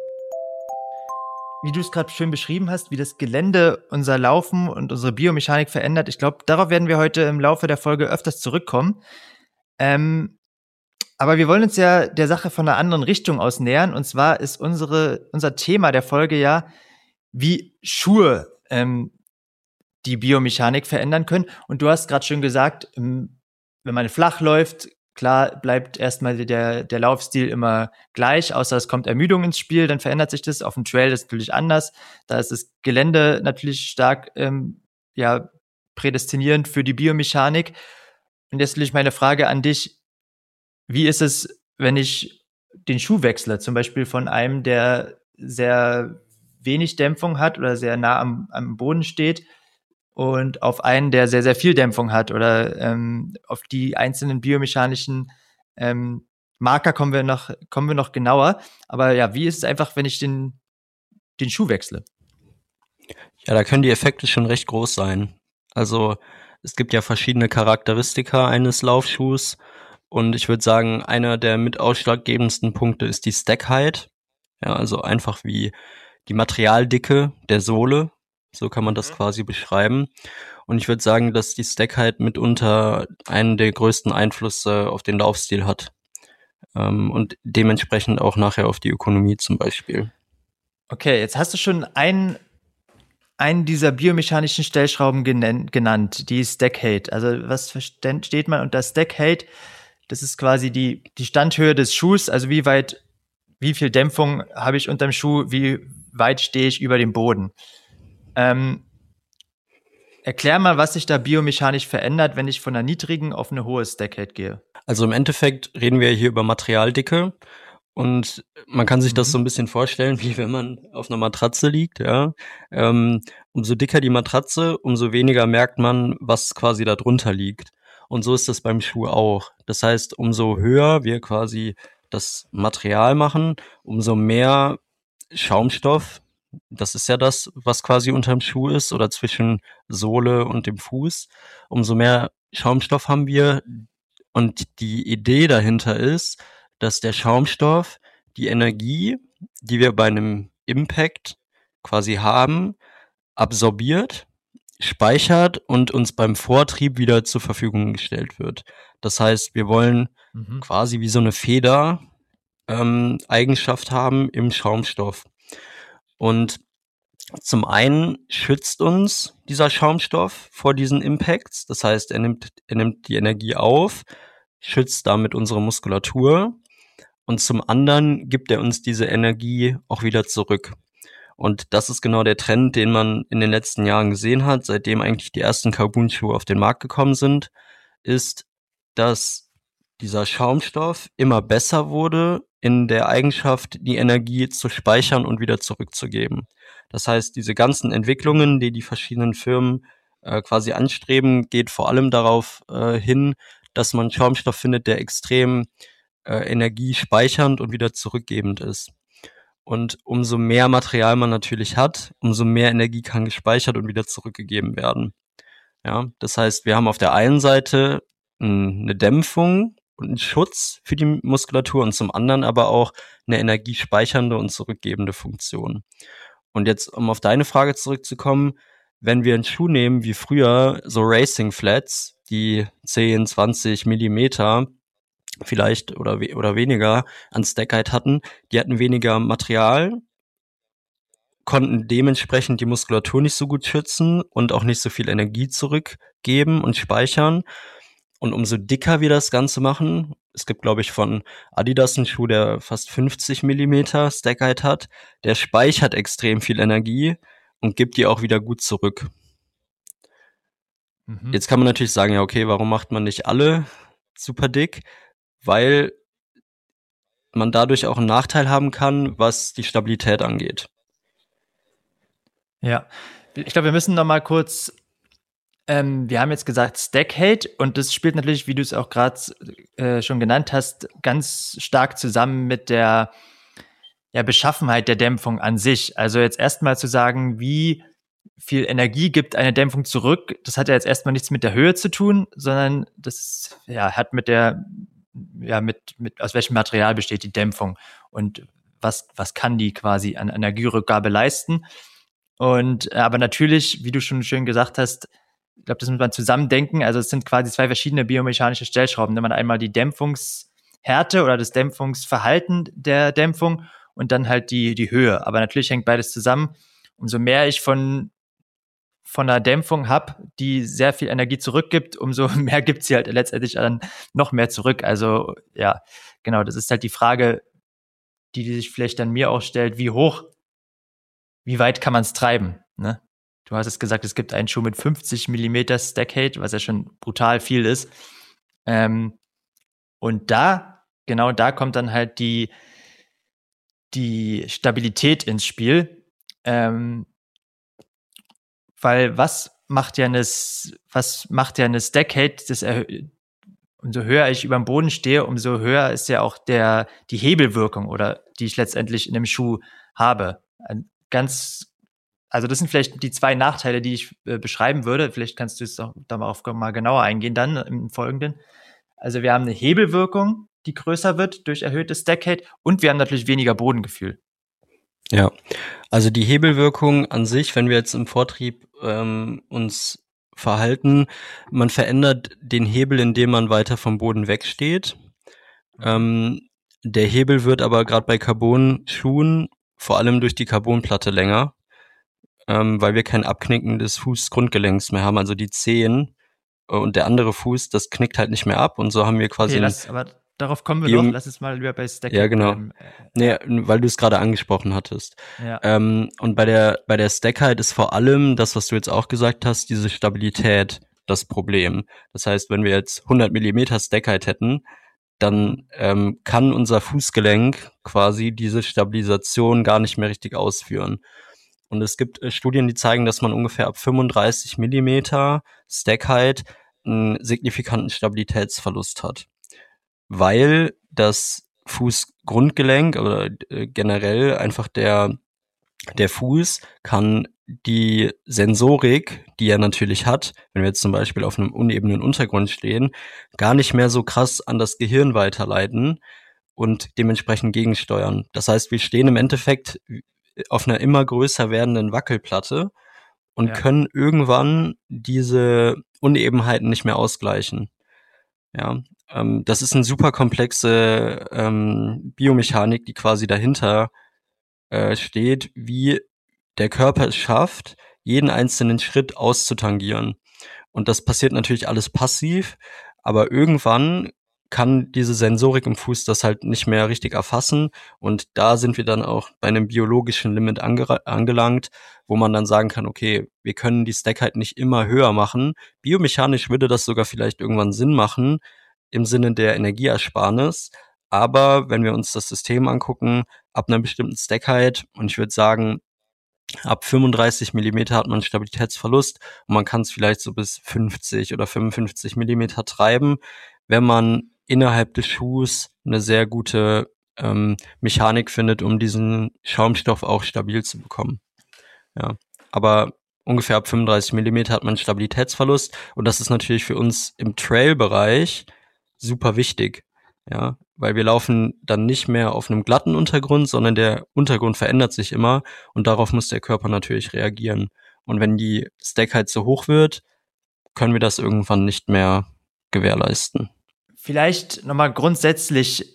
Wie du es gerade schön beschrieben hast, wie das Gelände unser Laufen und unsere Biomechanik verändert. Ich glaube, darauf werden wir heute im Laufe der Folge öfters zurückkommen. Aber wir wollen uns ja der Sache von einer anderen Richtung aus nähern. Und zwar ist unser Thema der Folge ja, wie Schuhe die Biomechanik verändern können. Und du hast gerade schon gesagt, wenn man flach läuft, klar bleibt erstmal der Laufstil immer gleich, außer es kommt Ermüdung ins Spiel, dann verändert sich das. Auf dem Trail ist es natürlich anders. Da ist das Gelände natürlich stark prädestinierend für die Biomechanik. Und jetzt natürlich meine Frage an dich, wie ist es, wenn ich den Schuh wechsle, zum Beispiel von einem, der sehr wenig Dämpfung hat oder sehr nah am Boden steht, und auf einen, der sehr, sehr viel Dämpfung hat oder auf die einzelnen biomechanischen Marker kommen wir noch genauer. Aber ja, wie ist es einfach, wenn ich den Schuh wechsle? Ja, da können die Effekte schon recht groß sein. Also es gibt ja verschiedene Charakteristika eines Laufschuhs und ich würde sagen, einer der mit ausschlaggebendsten Punkte ist die Stack-Height. Ja, also einfach wie die Materialdicke der Sohle. So kann man das quasi beschreiben. Und ich würde sagen, dass die Stack-Height mitunter einen der größten Einflüsse auf den Laufstil hat. Und dementsprechend auch nachher auf die Ökonomie zum Beispiel. Okay, jetzt hast du schon einen dieser biomechanischen Stellschrauben genannt, die Stack-Height. Also was versteht man unter Stack-Height? Das ist quasi die Standhöhe des Schuhs, also wie viel Dämpfung habe ich unterm Schuh, wie weit stehe ich über dem Boden. Erklär mal, was sich da biomechanisch verändert, wenn ich von einer niedrigen auf eine hohe Stack-Height gehe. Also im Endeffekt reden wir hier über Materialdicke und man kann sich das so ein bisschen vorstellen, wie wenn man auf einer Matratze liegt. Ja? Umso dicker die Matratze, umso weniger merkt man, was quasi da drunter liegt. Und so ist das beim Schuh auch. Das heißt, umso höher wir quasi das Material machen, umso mehr Schaumstoff, das ist ja das, was quasi unterm Schuh ist oder zwischen Sohle und dem Fuß, umso mehr Schaumstoff haben wir. Und die Idee dahinter ist, dass der Schaumstoff die Energie, die wir bei einem Impact quasi haben, absorbiert, speichert und uns beim Vortrieb wieder zur Verfügung gestellt wird. Das heißt, wir wollen quasi wie so eine Feder Eigenschaft haben im Schaumstoff. Und zum einen schützt uns dieser Schaumstoff vor diesen Impacts. Das heißt, er nimmt die Energie auf, schützt damit unsere Muskulatur. Und zum anderen gibt er uns diese Energie auch wieder zurück. Und das ist genau der Trend, den man in den letzten Jahren gesehen hat, seitdem eigentlich die ersten Carbon-Schuhe auf den Markt gekommen sind, ist, dass dieser Schaumstoff immer besser wurde in der Eigenschaft, die Energie zu speichern und wieder zurückzugeben. Das heißt, diese ganzen Entwicklungen, die verschiedenen Firmen quasi anstreben, geht vor allem darauf hin, dass man Schaumstoff findet, der extrem energiespeichernd und wieder zurückgebend ist. Und umso mehr Material man natürlich hat, umso mehr Energie kann gespeichert und wieder zurückgegeben werden. Ja, das heißt, wir haben auf der einen Seite eine Dämpfung und einen Schutz für die Muskulatur und zum anderen aber auch eine energiespeichernde und zurückgebende Funktion. Und jetzt, um auf deine Frage zurückzukommen, wenn wir einen Schuh nehmen wie früher, so Racing Flats, die 10, 20 Millimeter vielleicht oder weniger an Stackheit hatten, die hatten weniger Material, konnten dementsprechend die Muskulatur nicht so gut schützen und auch nicht so viel Energie zurückgeben und speichern. Und umso dicker wir das Ganze machen, es gibt, glaube ich, von Adidas einen Schuh, der fast 50 Millimeter Stackheit hat, der speichert extrem viel Energie und gibt die auch wieder gut zurück. Jetzt kann man natürlich sagen, ja, okay, warum macht man nicht alle super dick? Weil man dadurch auch einen Nachteil haben kann, was die Stabilität angeht. Ja, ich glaube, wir müssen noch mal kurz, wir haben jetzt gesagt Stackheit und das spielt natürlich, wie du es auch gerade schon genannt hast, ganz stark zusammen mit der Beschaffenheit der Dämpfung an sich. Also jetzt erstmal zu sagen, wie viel Energie gibt eine Dämpfung zurück, das hat ja jetzt erstmal nichts mit der Höhe zu tun, sondern das hat mit aus welchem Material besteht die Dämpfung und was kann die quasi an Energierückgabe leisten. Und aber natürlich, wie du schon schön gesagt hast, ich glaube, das muss man zusammendenken. Also es sind quasi zwei verschiedene biomechanische Stellschrauben. Wenn man einmal die Dämpfungshärte oder das Dämpfungsverhalten der Dämpfung und dann halt die Höhe. Aber natürlich hängt beides zusammen. Umso mehr ich von einer Dämpfung habe, die sehr viel Energie zurückgibt, umso mehr gibt sie halt letztendlich dann noch mehr zurück. Also ja, genau, das ist halt die Frage, die sich vielleicht dann mir auch stellt, wie weit kann man es treiben, ne? Du hast es gesagt, es gibt einen Schuh mit 50 Millimeter Stackheit, was ja schon brutal viel ist. Und da kommt dann halt die Stabilität ins Spiel. Weil was macht ja eine Stackheit? Umso höher ich über dem Boden stehe, umso höher ist ja auch die Hebelwirkung oder die ich letztendlich in dem Schuh habe. Also das sind vielleicht die zwei Nachteile, die ich beschreiben würde. Vielleicht kannst du es auch darauf mal genauer eingehen dann im Folgenden. Also wir haben eine Hebelwirkung, die größer wird durch erhöhte Stackheit und wir haben natürlich weniger Bodengefühl. Ja, also die Hebelwirkung an sich, wenn wir jetzt im Vortrieb uns verhalten, man verändert den Hebel, indem man weiter vom Boden wegsteht. Der Hebel wird aber gerade bei Carbon-Schuhen vor allem durch die Carbonplatte länger, weil wir kein Abknicken des Fußgrundgelenks mehr haben, also die Zehen und der andere Fuß, das knickt halt nicht mehr ab und so haben wir quasi... aber darauf kommen wir noch, lass es mal lieber bei Stackheit. Ja, genau. Weil du es gerade angesprochen hattest. Ja. Und bei der Stackheit ist vor allem das, was du jetzt auch gesagt hast, diese Stabilität das Problem. Das heißt, wenn wir jetzt 100 Millimeter Stackheit hätten, dann kann unser Fußgelenk quasi diese Stabilisation gar nicht mehr richtig ausführen. Und es gibt Studien, die zeigen, dass man ungefähr ab 35 Millimeter Stackheit einen signifikanten Stabilitätsverlust hat. Weil das Fußgrundgelenk oder generell einfach der Fuß kann die Sensorik, die er natürlich hat, wenn wir jetzt zum Beispiel auf einem unebenen Untergrund stehen, gar nicht mehr so krass an das Gehirn weiterleiten und dementsprechend gegensteuern. Das heißt, wir stehen im Endeffekt auf einer immer größer werdenden Wackelplatte und können irgendwann diese Unebenheiten nicht mehr ausgleichen. Ja, das ist eine super komplexe Biomechanik, die quasi dahinter steht, wie der Körper es schafft, jeden einzelnen Schritt auszutangieren. Und das passiert natürlich alles passiv, aber irgendwann kann diese Sensorik im Fuß das halt nicht mehr richtig erfassen. Und da sind wir dann auch bei einem biologischen Limit angelangt, wo man dann sagen kann, okay, wir können die Stackheit nicht immer höher machen. Biomechanisch würde das sogar vielleicht irgendwann Sinn machen, im Sinne der Energieersparnis. Aber wenn wir uns das System angucken, ab einer bestimmten Stackheit, und ich würde sagen, ab 35 Millimeter hat man einen Stabilitätsverlust und man kann es vielleicht so bis 50 oder 55 Millimeter treiben, wenn man innerhalb des Schuhs eine sehr gute Mechanik findet, um diesen Schaumstoff auch stabil zu bekommen. Ja, aber ungefähr ab 35 Millimeter hat man einen Stabilitätsverlust und das ist natürlich für uns im Trail-Bereich super wichtig. Ja, weil wir laufen dann nicht mehr auf einem glatten Untergrund, sondern der Untergrund verändert sich immer und darauf muss der Körper natürlich reagieren. Und wenn die Stackheit zu hoch wird, können wir das irgendwann nicht mehr gewährleisten. Vielleicht nochmal grundsätzlich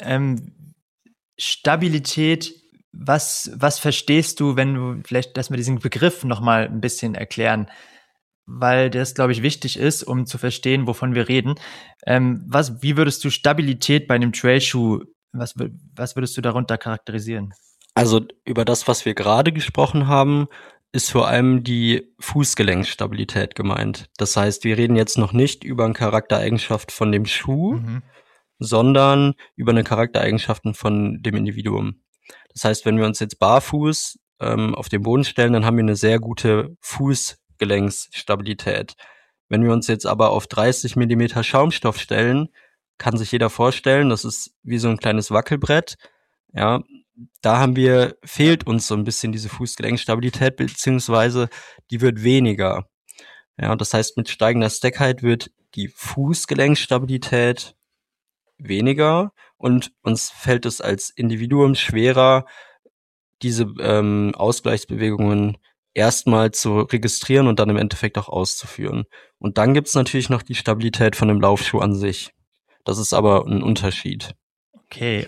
Stabilität, was verstehst du, wenn du vielleicht, dass wir diesen Begriff nochmal ein bisschen erklären, weil das, glaube ich, wichtig ist, um zu verstehen, wovon wir reden. Wie würdest du Stabilität bei einem Trailschuh, was würdest du darunter charakterisieren? Also über das, was wir gerade gesprochen haben, ist vor allem die Fußgelenkstabilität gemeint. Das heißt, wir reden jetzt noch nicht über eine Charaktereigenschaft von dem Schuh, sondern über eine Charaktereigenschaften von dem Individuum. Das heißt, wenn wir uns jetzt barfuß auf den Boden stellen, dann haben wir eine sehr gute Fußgelenksstabilität. Wenn wir uns jetzt aber auf 30 Millimeter Schaumstoff stellen, kann sich jeder vorstellen, das ist wie so ein kleines Wackelbrett. Ja, da fehlt uns so ein bisschen diese Fußgelenkstabilität, beziehungsweise die wird weniger. Ja, das heißt, mit steigender Stackheit wird die Fußgelenkstabilität weniger und uns fällt es als Individuum schwerer, diese Ausgleichsbewegungen erstmal zu registrieren und dann im Endeffekt auch auszuführen. Und dann gibt's natürlich noch die Stabilität von dem Laufschuh an sich. Das ist aber ein Unterschied. Okay,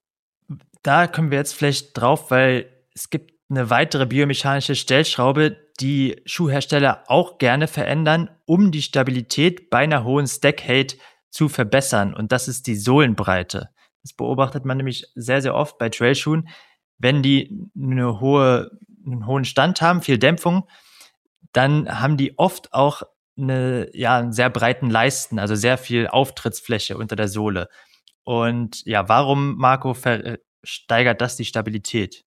da kommen wir jetzt vielleicht drauf, weil es gibt eine weitere biomechanische Stellschraube, die Schuhhersteller auch gerne verändern, um die Stabilität bei einer hohen Stack-Height zu verbessern. Und das ist die Sohlenbreite. Das beobachtet man nämlich sehr, sehr oft bei Trailschuhen. Wenn die einen hohen Stand haben, viel Dämpfung, dann haben die oft auch einen sehr breiten Leisten, also sehr viel Auftrittsfläche unter der Sohle. Und ja, warum, Marco, steigert das die Stabilität?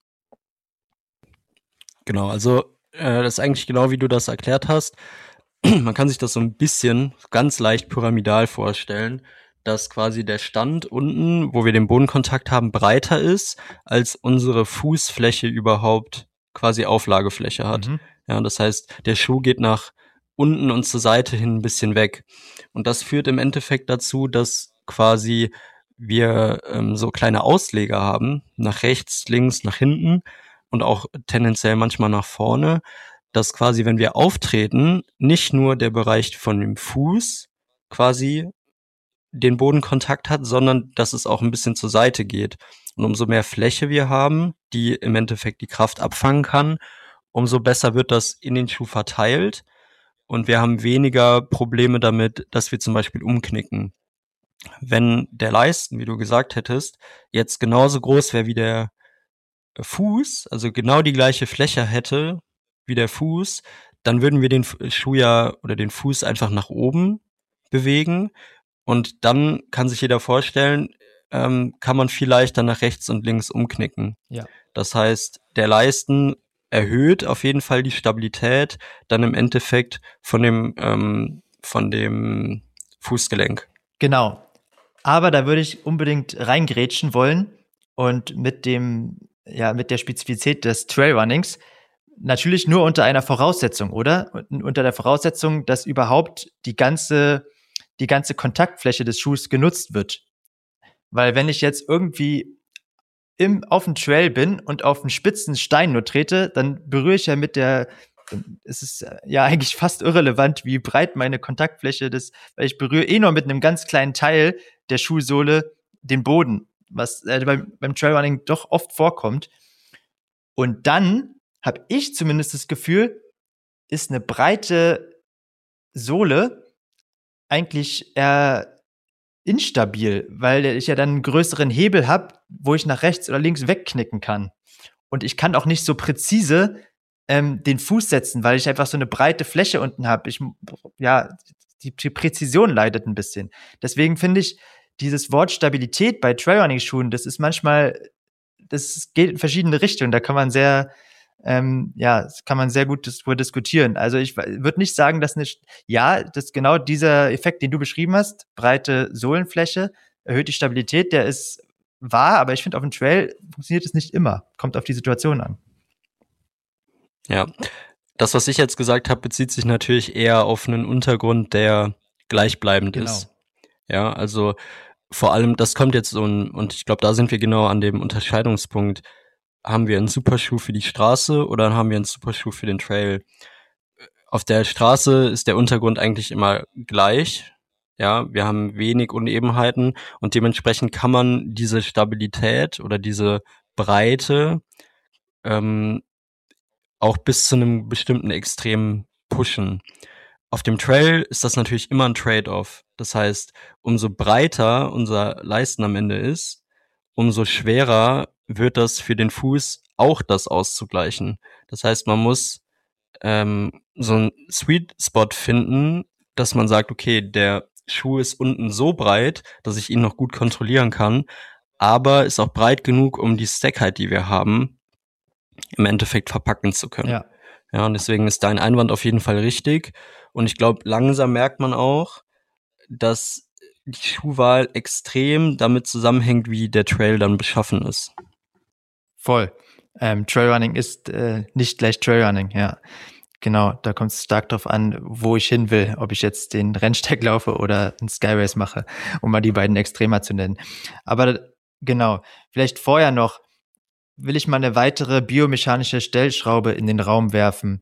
Genau, also das ist eigentlich genau, wie du das erklärt hast. Man kann sich das so ein bisschen ganz leicht pyramidal vorstellen, dass quasi der Stand unten, wo wir den Bodenkontakt haben, breiter ist, als unsere Fußfläche überhaupt quasi Auflagefläche hat. Ja, das heißt, der Schuh geht nach unten und zur Seite hin ein bisschen weg. Und das führt im Endeffekt dazu, dass quasi wir so kleine Ausleger haben, nach rechts, links, nach hinten und auch tendenziell manchmal nach vorne, dass quasi, wenn wir auftreten, nicht nur der Bereich von dem Fuß quasi den Bodenkontakt hat, sondern dass es auch ein bisschen zur Seite geht. Und umso mehr Fläche wir haben, die im Endeffekt die Kraft abfangen kann, umso besser wird das in den Schuh verteilt und wir haben weniger Probleme damit, dass wir zum Beispiel umknicken. Wenn der Leisten, wie du gesagt hättest, jetzt genauso groß wäre wie der Fuß, also genau die gleiche Fläche hätte wie der Fuß, dann würden wir den Schuh oder den Fuß einfach nach oben bewegen und dann kann sich jeder vorstellen, kann man viel leichter nach rechts und links umknicken. Ja. Das heißt, der Leisten erhöht auf jeden Fall die Stabilität dann im Endeffekt von dem Fußgelenk. Genau. Aber da würde ich unbedingt reingrätschen wollen, und mit der Spezifität des Trailrunnings natürlich nur unter einer Voraussetzung, oder? Unter der Voraussetzung, dass überhaupt die ganze Kontaktfläche des Schuhs genutzt wird. Weil wenn ich jetzt irgendwie auf dem Trail bin und auf einen spitzen Stein nur trete, dann berühre ich ja es ist ja eigentlich fast irrelevant, wie breit meine Kontaktfläche ist, weil ich berühre nur mit einem ganz kleinen Teil der Schuhsohle den Boden, was beim Trailrunning doch oft vorkommt. Und dann habe ich zumindest das Gefühl, ist eine breite Sohle eigentlich eher instabil, weil ich ja dann einen größeren Hebel habe, wo ich nach rechts oder links wegknicken kann. Und ich kann auch nicht so präzise den Fuß setzen, weil ich einfach so eine breite Fläche unten habe. Die Präzision leidet ein bisschen. Deswegen finde ich, dieses Wort Stabilität bei Trailrunning-Schuhen, das geht in verschiedene Richtungen. Da kann man sehr gut diskutieren. Also ich würde nicht sagen, dass dass genau dieser Effekt, den du beschrieben hast, breite Sohlenfläche, erhöht die Stabilität, der ist wahr, aber ich finde, auf dem Trail funktioniert es nicht immer. Kommt auf die Situation an. Ja, das, was ich jetzt gesagt habe, bezieht sich natürlich eher auf einen Untergrund, der gleichbleibend ist. Ja, also vor allem, das kommt jetzt und ich glaube, da sind wir genau an dem Unterscheidungspunkt. Haben wir einen Superschuh für die Straße oder haben wir einen Superschuh für den Trail? Auf der Straße ist der Untergrund eigentlich immer gleich. Ja, wir haben wenig Unebenheiten und dementsprechend kann man diese Stabilität oder diese Breite auch bis zu einem bestimmten Extrem pushen. Auf dem Trail ist das natürlich immer ein Trade-off. Das heißt, umso breiter unser Leisten am Ende ist, umso schwerer wird das für den Fuß auch das auszugleichen. Das heißt, man muss so einen Sweet Spot finden, dass man sagt, okay, der Schuh ist unten so breit, dass ich ihn noch gut kontrollieren kann, aber ist auch breit genug, um die Stackheit, die wir haben, im Endeffekt verpacken zu können. Ja, und deswegen ist dein Einwand auf jeden Fall richtig. Und ich glaube, langsam merkt man auch, dass die Schuhwahl extrem damit zusammenhängt, wie der Trail dann beschaffen ist. Voll. Trailrunning ist nicht gleich Trailrunning, ja. Genau, da kommt es stark drauf an, wo ich hin will, ob ich jetzt den Rennsteig laufe oder einen Skyrace mache, um mal die beiden Extremer zu nennen. Aber genau, vielleicht vorher noch, will ich mal eine weitere biomechanische Stellschraube in den Raum werfen,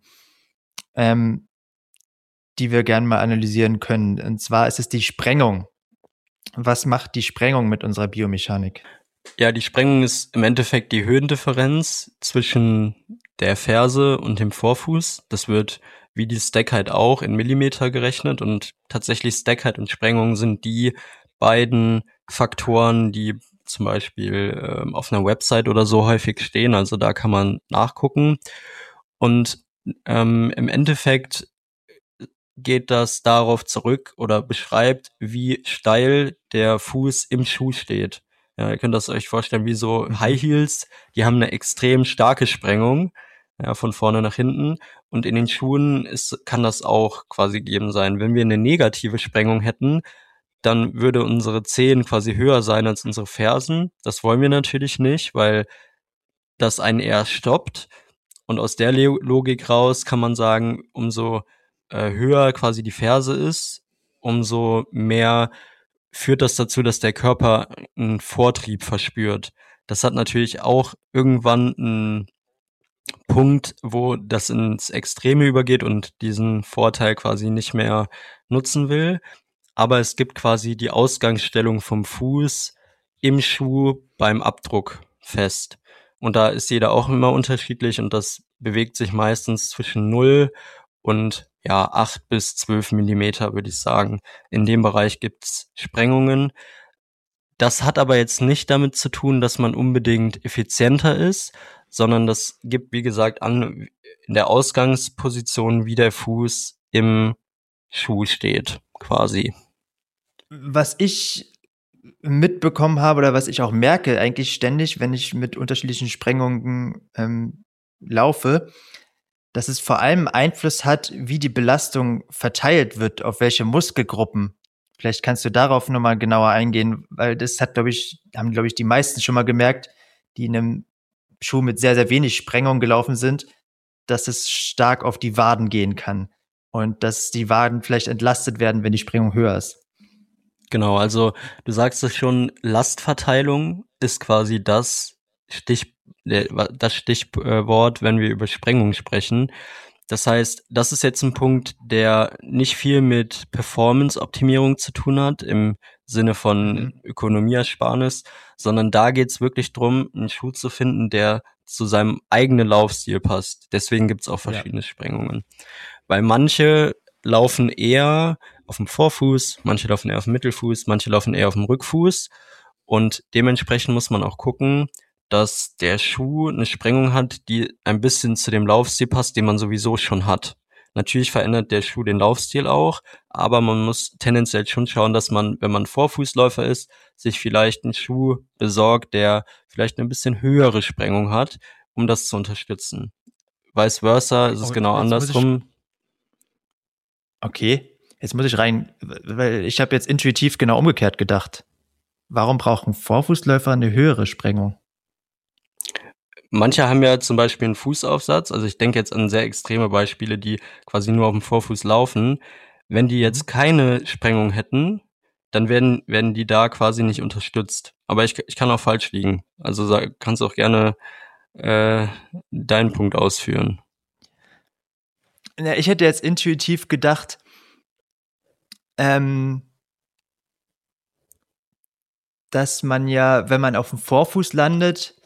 die wir gerne mal analysieren können. Und zwar ist es die Sprengung. Was macht die Sprengung mit unserer Biomechanik? Ja, die Sprengung ist im Endeffekt die Höhendifferenz zwischen der Ferse und dem Vorfuß. Das wird wie die Stackheit auch in Millimeter gerechnet und tatsächlich Stackheit und Sprengung sind die beiden Faktoren, die zum Beispiel auf einer Website oder so häufig stehen. Also da kann man nachgucken. Und im Endeffekt geht das darauf zurück oder beschreibt, wie steil der Fuß im Schuh steht. Ja, ihr könnt das euch vorstellen wie so High Heels. Die haben eine extrem starke Sprengung, ja, von vorne nach hinten. Und in den Schuhen kann das auch quasi gegeben sein. Wenn wir eine negative Sprengung hätten, dann würde unsere Zehen quasi höher sein als unsere Fersen. Das wollen wir natürlich nicht, weil das einen eher stoppt. Und aus der Logik raus kann man sagen, umso höher quasi die Ferse ist, umso mehr führt das dazu, dass der Körper einen Vortrieb verspürt. Das hat natürlich auch irgendwann einen Punkt, wo das ins Extreme übergeht und diesen Vorteil quasi nicht mehr nutzen will. Aber es gibt quasi die Ausgangsstellung vom Fuß im Schuh beim Abdruck fest. Und da ist jeder auch immer unterschiedlich und das bewegt sich meistens zwischen 0 und 8 bis 12 Millimeter, würde ich sagen. In dem Bereich gibt's Sprengungen. Das hat aber jetzt nicht damit zu tun, dass man unbedingt effizienter ist, sondern das gibt, wie gesagt, an in der Ausgangsposition, wie der Fuß im Schuh steht, quasi. Was ich mitbekommen habe oder was ich auch merke eigentlich ständig, wenn ich mit unterschiedlichen Sprengungen laufe, dass es vor allem Einfluss hat, wie die Belastung verteilt wird, auf welche Muskelgruppen. Vielleicht kannst du darauf nochmal genauer eingehen, weil das haben, glaube ich, die meisten schon mal gemerkt, die in einem Schuh mit sehr, sehr wenig Sprengung gelaufen sind, dass es stark auf die Waden gehen kann und dass die Waden vielleicht entlastet werden, wenn die Sprengung höher ist. Genau, also du sagst es schon, Lastverteilung ist quasi das Stichwort, wenn wir über Sprengung sprechen. Das heißt, das ist jetzt ein Punkt, der nicht viel mit Performance-Optimierung zu tun hat, im Sinne von Ökonomieersparnis, sondern da geht's wirklich drum, einen Schuh zu finden, der zu seinem eigenen Laufstil passt. Deswegen gibt's auch verschiedene Sprengungen. Weil manche laufen eher auf dem Vorfuß, manche laufen eher auf dem Mittelfuß, manche laufen eher auf dem Rückfuß. Und dementsprechend muss man auch gucken, dass der Schuh eine Sprengung hat, die ein bisschen zu dem Laufstil passt, den man sowieso schon hat. Natürlich verändert der Schuh den Laufstil auch, aber man muss tendenziell schon schauen, dass man, wenn man Vorfußläufer ist, sich vielleicht einen Schuh besorgt, der vielleicht eine bisschen höhere Sprengung hat, um das zu unterstützen. Vice versa ist es genau andersrum. Okay, jetzt muss ich rein, weil ich habe jetzt intuitiv genau umgekehrt gedacht. Warum brauchen Vorfußläufer eine höhere Sprengung? Manche haben ja zum Beispiel einen Fußaufsatz, also ich denke jetzt an sehr extreme Beispiele, die quasi nur auf dem Vorfuß laufen. Wenn die jetzt keine Sprengung hätten, dann werden die da quasi nicht unterstützt. Aber ich kann auch falsch liegen. Also kannst auch gerne deinen Punkt ausführen. Ja, ich hätte jetzt intuitiv gedacht, dass man ja, wenn man auf dem Vorfuß landet,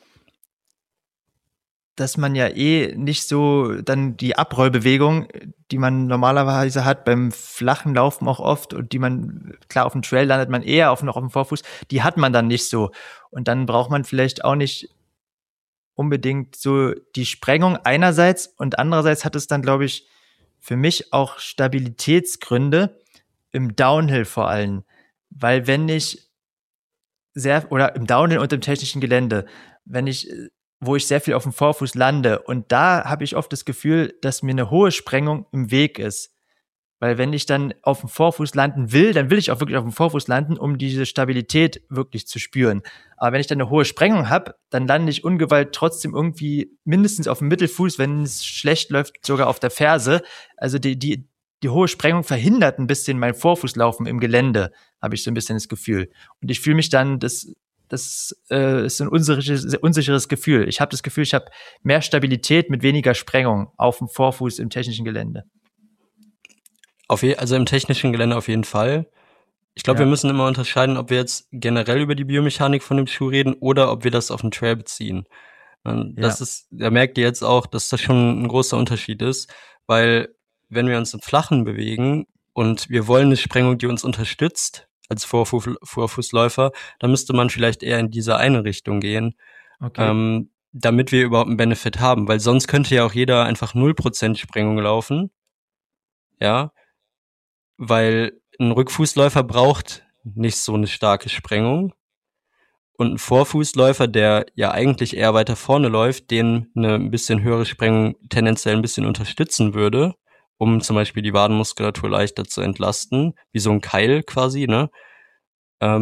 dass man ja nicht so dann die Abrollbewegung, die man normalerweise hat beim flachen Laufen auch oft und die man, klar, auf dem Trail landet man eher noch auf dem Vorfuß, die hat man dann nicht so. Und dann braucht man vielleicht auch nicht unbedingt so die Sprengung einerseits und andererseits hat es dann, glaube ich, für mich auch Stabilitätsgründe im Downhill vor allem. Weil wenn ich oder im Downhill und im technischen Gelände, wo ich sehr viel auf dem Vorfuß lande. Und da habe ich oft das Gefühl, dass mir eine hohe Sprengung im Weg ist. Weil wenn ich dann auf dem Vorfuß landen will, dann will ich auch wirklich auf dem Vorfuß landen, um diese Stabilität wirklich zu spüren. Aber wenn ich dann eine hohe Sprengung habe, dann lande ich ungewollt trotzdem irgendwie mindestens auf dem Mittelfuß, wenn es schlecht läuft, sogar auf der Ferse. Also die hohe Sprengung verhindert ein bisschen mein Vorfußlaufen im Gelände, habe ich so ein bisschen das Gefühl. Und ich fühle mich dann, das ist ein unsicheres Gefühl. Ich habe das Gefühl, ich habe mehr Stabilität mit weniger Sprengung auf dem Vorfuß im technischen Gelände. Also im technischen Gelände auf jeden Fall. Ich glaube, wir müssen immer unterscheiden, ob wir jetzt generell über die Biomechanik von dem Schuh reden oder ob wir das auf den Trail beziehen. Da merkt ihr jetzt auch, dass das schon ein großer Unterschied ist, weil wenn wir uns im Flachen bewegen und wir wollen eine Sprengung, die uns unterstützt, als Vorfußläufer, dann müsste man vielleicht eher in diese eine Richtung gehen, damit wir überhaupt einen Benefit haben, weil sonst könnte ja auch jeder einfach 0% Sprengung laufen, ja, weil ein Rückfußläufer braucht nicht so eine starke Sprengung und ein Vorfußläufer, der ja eigentlich eher weiter vorne läuft, den eine ein bisschen höhere Sprengung tendenziell ein bisschen unterstützen würde, um zum Beispiel die Wadenmuskulatur leichter zu entlasten, wie so ein Keil quasi, ne? Da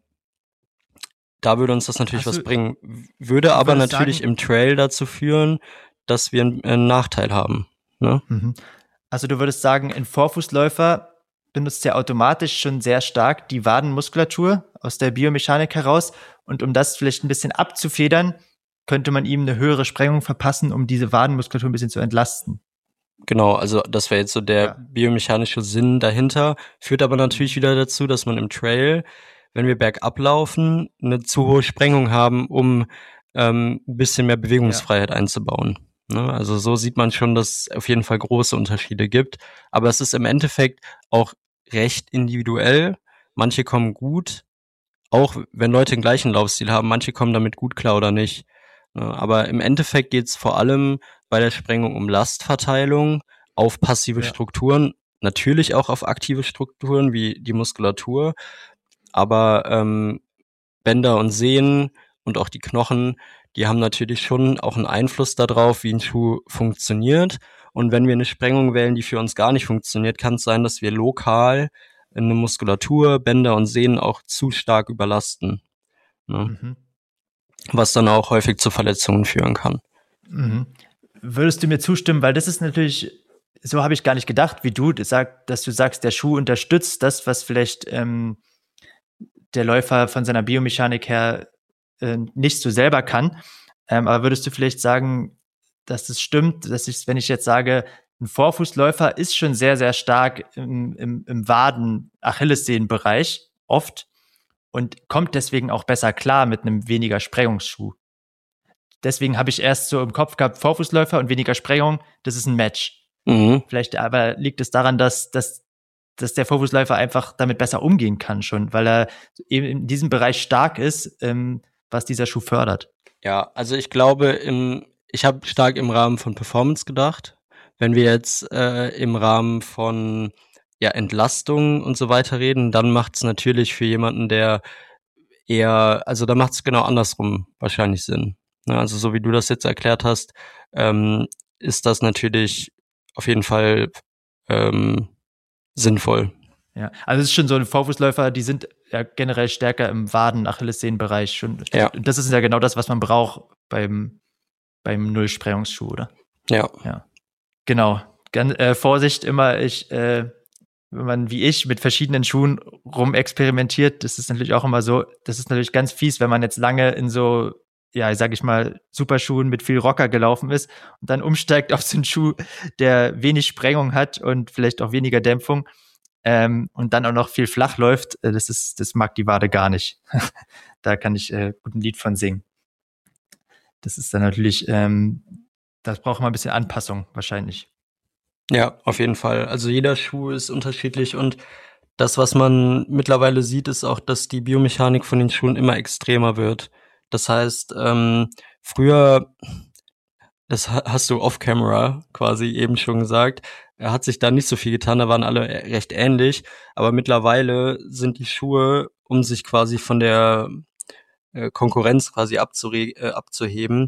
würde uns das natürlich was bringen. Würde aber natürlich im Trail dazu führen, dass wir einen Nachteil haben, ne? Also du würdest sagen, ein Vorfußläufer benutzt ja automatisch schon sehr stark die Wadenmuskulatur aus der Biomechanik heraus und um das vielleicht ein bisschen abzufedern, könnte man ihm eine höhere Sprengung verpassen, um diese Wadenmuskulatur ein bisschen zu entlasten. Genau, also das wäre jetzt so der biomechanische Sinn dahinter, führt aber natürlich wieder dazu, dass man im Trail, wenn wir bergab laufen, eine zu hohe Sprengung haben, um ein bisschen mehr Bewegungsfreiheit einzubauen. Ne? Also so sieht man schon, dass es auf jeden Fall große Unterschiede gibt, aber es ist im Endeffekt auch recht individuell. Manche kommen gut, auch wenn Leute den gleichen Laufstil haben, manche kommen damit gut klar oder nicht. Aber im Endeffekt geht es vor allem bei der Sprengung um Lastverteilung auf passive Strukturen, natürlich auch auf aktive Strukturen wie die Muskulatur, aber Bänder und Sehnen und auch die Knochen, die haben natürlich schon auch einen Einfluss darauf, wie ein Schuh funktioniert. Und wenn wir eine Sprengung wählen, die für uns gar nicht funktioniert, kann es sein, dass wir lokal eine Muskulatur, Bänder und Sehnen auch zu stark überlasten. Ne? was dann auch häufig zu Verletzungen führen kann. Mhm. Würdest du mir zustimmen, weil das ist natürlich, so habe ich gar nicht gedacht, wie du, dass du sagst, der Schuh unterstützt das, was vielleicht der Läufer von seiner Biomechanik her nicht so selber kann. Aber würdest du vielleicht sagen, dass es stimmt, wenn ich jetzt sage, ein Vorfußläufer ist schon sehr, sehr stark im Waden-Achillessehnenbereich oft und kommt deswegen auch besser klar mit einem weniger Sprengungsschuh. Deswegen habe ich erst so im Kopf gehabt, Vorfußläufer und weniger Sprengung, das ist ein Match. Mhm. Vielleicht aber liegt es daran, dass der Vorfußläufer einfach damit besser umgehen kann schon, weil er eben in diesem Bereich stark ist, was dieser Schuh fördert. Ja, also ich glaube, ich habe stark im Rahmen von Performance gedacht. Wenn wir jetzt im Rahmen von Entlastung und so weiter reden, dann macht es natürlich für jemanden, der da macht es genau andersrum wahrscheinlich Sinn. Ja, also so wie du das jetzt erklärt hast, ist das natürlich auf jeden Fall sinnvoll. Ja, also es ist schon so ein Vorfußläufer, die sind ja generell stärker im Waden-Achillessehnenbereich schon. Ja. Das ist ja genau das, was man braucht beim Nullsprengungsschuh, oder? Ja. Genau. Vorsicht immer, wenn man wie ich mit verschiedenen Schuhen rumexperimentiert, das ist natürlich auch immer so, das ist natürlich ganz fies, wenn man jetzt lange in so, sag ich mal, Superschuhen mit viel Rocker gelaufen ist und dann umsteigt auf so einen Schuh, der wenig Sprengung hat und vielleicht auch weniger Dämpfung und dann auch noch viel flach läuft, das mag die Wade gar nicht. Da kann ich gut ein Lied von singen. Das ist dann natürlich, das braucht mal ein bisschen Anpassung wahrscheinlich. Ja, auf jeden Fall. Also jeder Schuh ist unterschiedlich und das, was man mittlerweile sieht, ist auch, dass die Biomechanik von den Schuhen immer extremer wird. Das heißt, früher, das hast du off-camera quasi eben schon gesagt, hat sich da nicht so viel getan, da waren alle recht ähnlich, aber mittlerweile sind die Schuhe, um sich quasi von der Konkurrenz quasi abzuheben,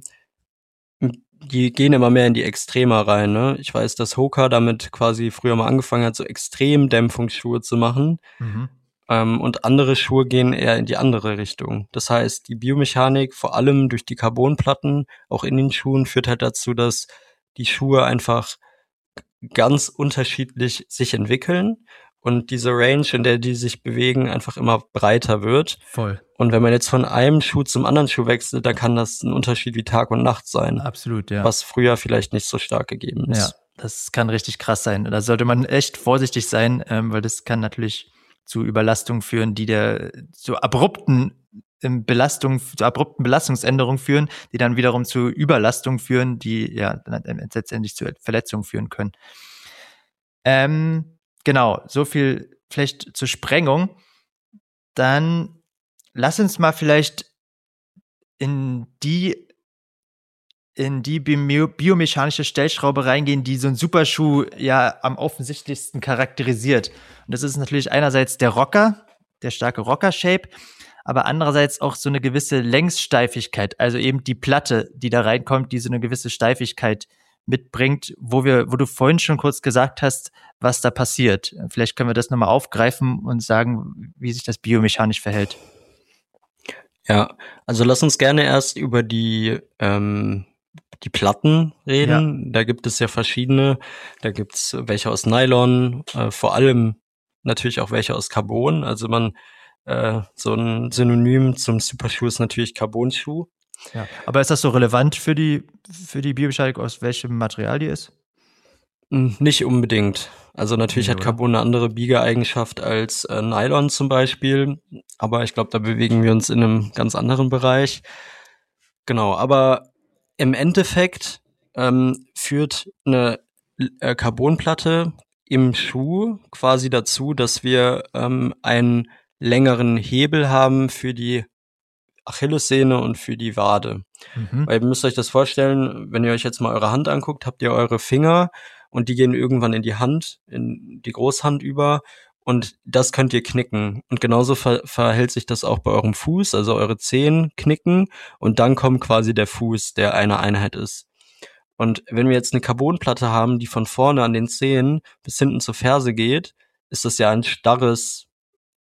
die gehen immer mehr in die Extremer rein, ne? Ich weiß, dass Hoka damit quasi früher mal angefangen hat, so Extremdämpfungsschuhe zu machen. Mhm. Und andere Schuhe gehen eher in die andere Richtung. Das heißt, die Biomechanik, vor allem durch die Carbonplatten, auch in den Schuhen, führt halt dazu, dass die Schuhe einfach ganz unterschiedlich sich entwickeln und diese Range, in der die sich bewegen, einfach immer breiter wird. Voll. Und wenn man jetzt von einem Schuh zum anderen Schuh wechselt, dann kann das ein Unterschied wie Tag und Nacht sein. Absolut, ja. Was früher vielleicht nicht so stark gegeben ist. Ja, das kann richtig krass sein. Da sollte man echt vorsichtig sein, weil das kann natürlich zu Überlastungen führen, die zu abrupten Belastungsänderungen führen, die dann wiederum zu Überlastungen führen, die dann letztendlich zu Verletzungen führen können. Genau, so viel vielleicht zur Sprengung. Dann lass uns mal vielleicht in die biomechanische Stellschraube reingehen, die so ein Superschuh am offensichtlichsten charakterisiert. Und das ist natürlich einerseits der Rocker, der starke Rocker-Shape, aber andererseits auch so eine gewisse Längssteifigkeit, also eben die Platte, die da reinkommt, die so eine gewisse Steifigkeit mitbringt, wo du vorhin schon kurz gesagt hast, was da passiert. Vielleicht können wir das nochmal aufgreifen und sagen, wie sich das biomechanisch verhält. Ja, also lass uns gerne erst über die Platten reden. Ja. Da gibt es ja verschiedene. Da gibt's welche aus Nylon, vor allem natürlich auch welche aus Carbon. Also so ein Synonym zum Superschuh ist natürlich Carbonschuh. Ja. Aber ist das so relevant für die Biomechanik, aus welchem Material die ist? Nicht unbedingt. Also natürlich hat Carbon eine andere Biegeeigenschaft als Nylon zum Beispiel. Aber ich glaube, da bewegen wir uns in einem ganz anderen Bereich. Genau, aber im Endeffekt führt eine Carbonplatte im Schuh quasi dazu, dass wir einen längeren Hebel haben für die Achillessehne und für die Wade. Mhm. Weil ihr müsst euch das vorstellen, wenn ihr euch jetzt mal eure Hand anguckt, habt ihr eure Finger und die gehen irgendwann in die Hand, in die Großhand über und das könnt ihr knicken. Und genauso verhält sich das auch bei eurem Fuß, also eure Zehen knicken und dann kommt quasi der Fuß, der eine Einheit ist. Und wenn wir jetzt eine Carbonplatte haben, die von vorne an den Zehen bis hinten zur Ferse geht, ist das ja ein starres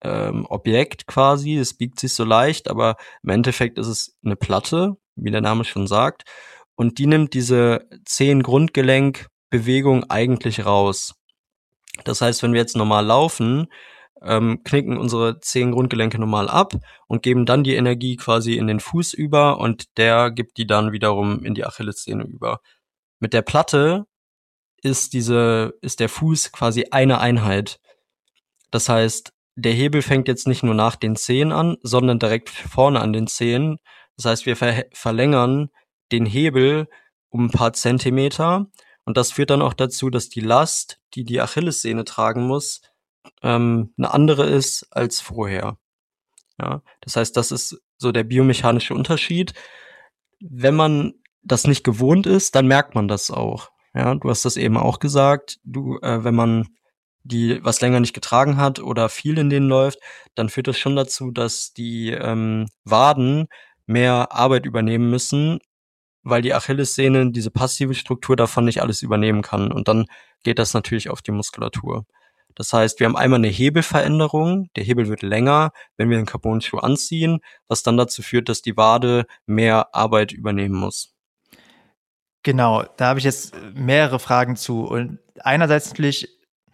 Objekt quasi, es biegt sich so leicht, aber im Endeffekt ist es eine Platte, wie der Name schon sagt, und die nimmt diese 10 Grundgelenkbewegungen eigentlich raus. Das heißt, wenn wir jetzt normal laufen, knicken unsere 10 Grundgelenke normal ab und geben dann die Energie quasi in den Fuß über und der gibt die dann wiederum in die Achillessehne über. Mit der Platte ist der Fuß quasi eine Einheit. Das heißt, der Hebel fängt jetzt nicht nur nach den Zehen an, sondern direkt vorne an den Zehen. Das heißt, wir verlängern den Hebel um ein paar Zentimeter und das führt dann auch dazu, dass die Last, die die Achillessehne tragen muss, eine andere ist als vorher. Ja, das heißt, das ist so der biomechanische Unterschied. Wenn man das nicht gewohnt ist, dann merkt man das auch. Ja, du hast das eben auch gesagt. Wenn man die was länger nicht getragen hat oder viel in denen läuft, dann führt das schon dazu, dass die Waden mehr Arbeit übernehmen müssen, weil die Achillessehne diese passive Struktur davon nicht alles übernehmen kann. Und dann geht das natürlich auf die Muskulatur. Das heißt, wir haben einmal eine Hebelveränderung. Der Hebel wird länger, wenn wir einen Carbon-Schuh anziehen, was dann dazu führt, dass die Wade mehr Arbeit übernehmen muss. Genau, da habe ich jetzt mehrere Fragen zu. Und einerseits natürlich,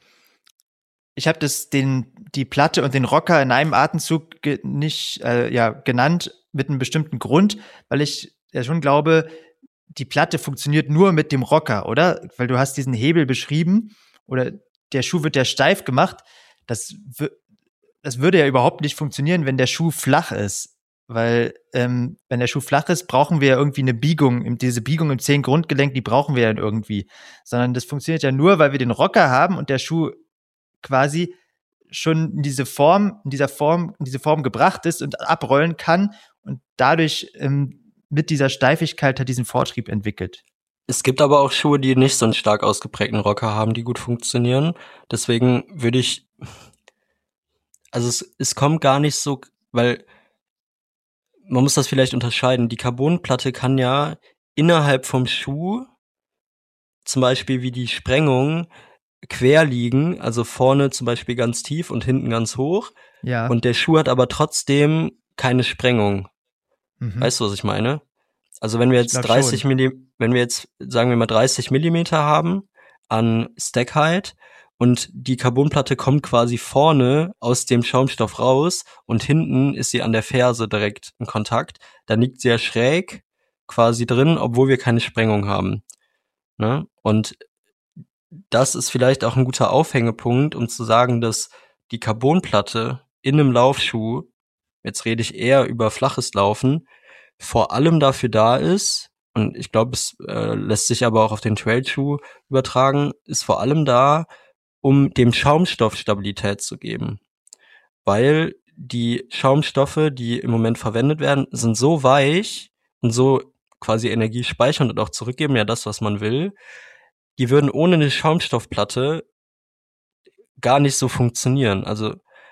ich habe die Platte und den Rocker in einem Atemzug genannt mit einem bestimmten Grund, weil ich ja schon glaube, die Platte funktioniert nur mit dem Rocker, oder? Weil du hast diesen Hebel beschrieben oder der Schuh wird ja steif gemacht. Das würde ja überhaupt nicht funktionieren, wenn der Schuh flach ist. Weil wenn der Schuh flach ist, brauchen wir ja irgendwie eine Biegung. Diese Biegung im 10 Grundgelenk, die brauchen wir ja irgendwie. Sondern das funktioniert ja nur, weil wir den Rocker haben und der Schuh quasi schon in diese Form gebracht ist und abrollen kann und dadurch mit dieser Steifigkeit hat diesen Vortrieb entwickelt. Es gibt aber auch Schuhe, die nicht so einen stark ausgeprägten Rocker haben, die gut funktionieren. Deswegen würde ich, also es kommt gar nicht so, weil man muss das vielleicht unterscheiden. Die Carbonplatte kann ja innerhalb vom Schuh, zum Beispiel wie die Sprengung, quer liegen, also vorne zum Beispiel ganz tief und hinten ganz hoch. Ja. Und der Schuh hat aber trotzdem keine Sprengung. Mhm. Weißt du, was ich meine? Also wenn wir jetzt sagen wir mal 30 Millimeter haben an Stack Height und die Carbonplatte kommt quasi vorne aus dem Schaumstoff raus und hinten ist sie an der Ferse direkt in Kontakt, dann liegt sie ja schräg quasi drin, obwohl wir keine Sprengung haben. Ne? Und das ist vielleicht auch ein guter Aufhängepunkt, um zu sagen, dass die Carbonplatte in einem Laufschuh, jetzt rede ich eher über flaches Laufen, vor allem dafür da ist, und ich glaube, es lässt sich aber auch auf den Trailschuh übertragen, ist vor allem da, um dem Schaumstoff Stabilität zu geben. Weil die Schaumstoffe, die im Moment verwendet werden, sind so weich und so quasi Energie speichern und auch zurückgeben, ja das, was man will, die würden ohne eine Schaumstoffplatte gar nicht so funktionieren. Also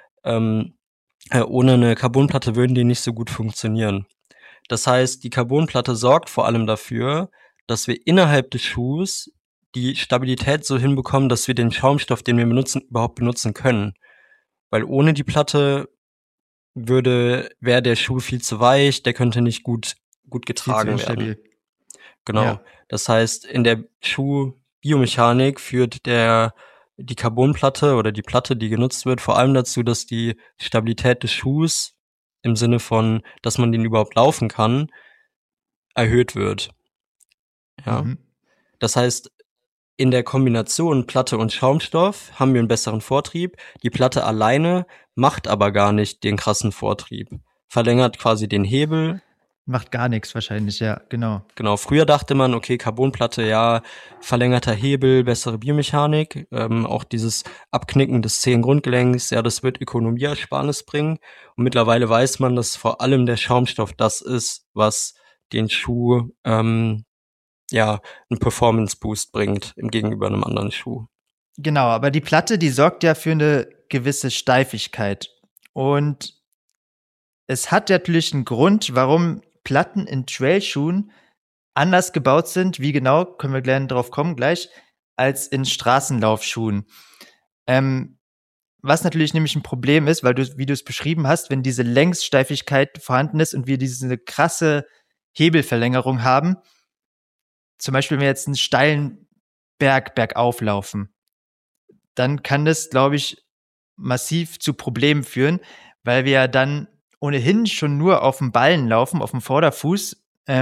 ohne eine Carbonplatte würden die nicht so gut funktionieren. Das heißt, die Carbonplatte sorgt vor allem dafür, dass wir innerhalb des Schuhs die Stabilität so hinbekommen, dass wir den Schaumstoff, den wir benutzen, überhaupt benutzen können. Weil ohne die Platte wäre der Schuh viel zu weich, der könnte nicht gut getragen werden. Genau. Ja. Das heißt, in der Schuhbiomechanik führt die Carbonplatte oder die Platte, die genutzt wird, vor allem dazu, dass die Stabilität des Schuhs im Sinne von, dass man den überhaupt laufen kann, erhöht wird. Ja. Mhm. Das heißt, in der Kombination Platte und Schaumstoff haben wir einen besseren Vortrieb. Die Platte alleine macht aber gar nicht den krassen Vortrieb. Verlängert quasi den Hebel. Macht gar nichts wahrscheinlich, ja, genau. Genau, früher dachte man, okay, Carbonplatte, ja, verlängerter Hebel, bessere Biomechanik, auch dieses Abknicken des 10 Grundgelenks, ja, das wird Ökonomieersparnis bringen. Und mittlerweile weiß man, dass vor allem der Schaumstoff das ist, was den Schuh, einen Performance-Boost bringt, im Gegenüber einem anderen Schuh. Genau, aber die Platte, die sorgt ja für eine gewisse Steifigkeit. Und es hat natürlich einen Grund, warum Platten in Trailschuhen anders gebaut sind, wie genau, können wir gleich drauf kommen, als in Straßenlaufschuhen. was natürlich nämlich ein Problem ist, weil wie du es beschrieben hast, wenn diese Längssteifigkeit vorhanden ist und wir diese krasse Hebelverlängerung haben, zum Beispiel wenn wir jetzt einen steilen bergauf laufen, dann kann das, glaube ich, massiv zu Problemen führen, weil wir ja dann ohnehin schon nur auf dem Ballen laufen, auf dem Vorderfuß.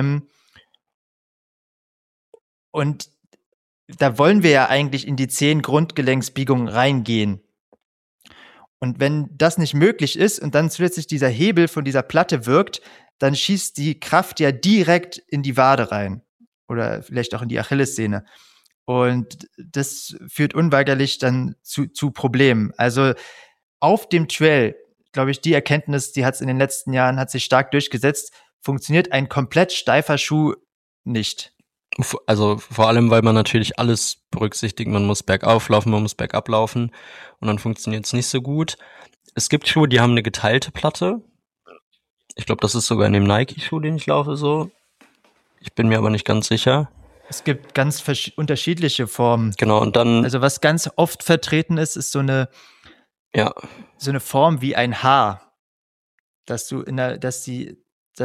Und da wollen wir ja eigentlich in die 10 Grundgelenksbiegungen reingehen. Und wenn das nicht möglich ist und dann zusätzlich dieser Hebel von dieser Platte wirkt, dann schießt die Kraft ja direkt in die Wade rein. Oder vielleicht auch in die Achillessehne. Und das führt unweigerlich dann zu Problemen. Also auf dem Trail, glaube ich, die Erkenntnis, die hat es in den letzten Jahren, hat sich stark durchgesetzt, funktioniert ein komplett steifer Schuh nicht. Also vor allem, weil man natürlich alles berücksichtigt. Man muss bergauf laufen, man muss bergab laufen und dann funktioniert es nicht so gut. Es gibt Schuhe, die haben eine geteilte Platte. Ich glaube, das ist sogar in dem Nike-Schuh, den ich laufe, so. Ich bin mir aber nicht ganz sicher. Es gibt ganz unterschiedliche Formen. Genau, und dann... Also was ganz oft vertreten ist so eine Form wie ein Haar. Dass die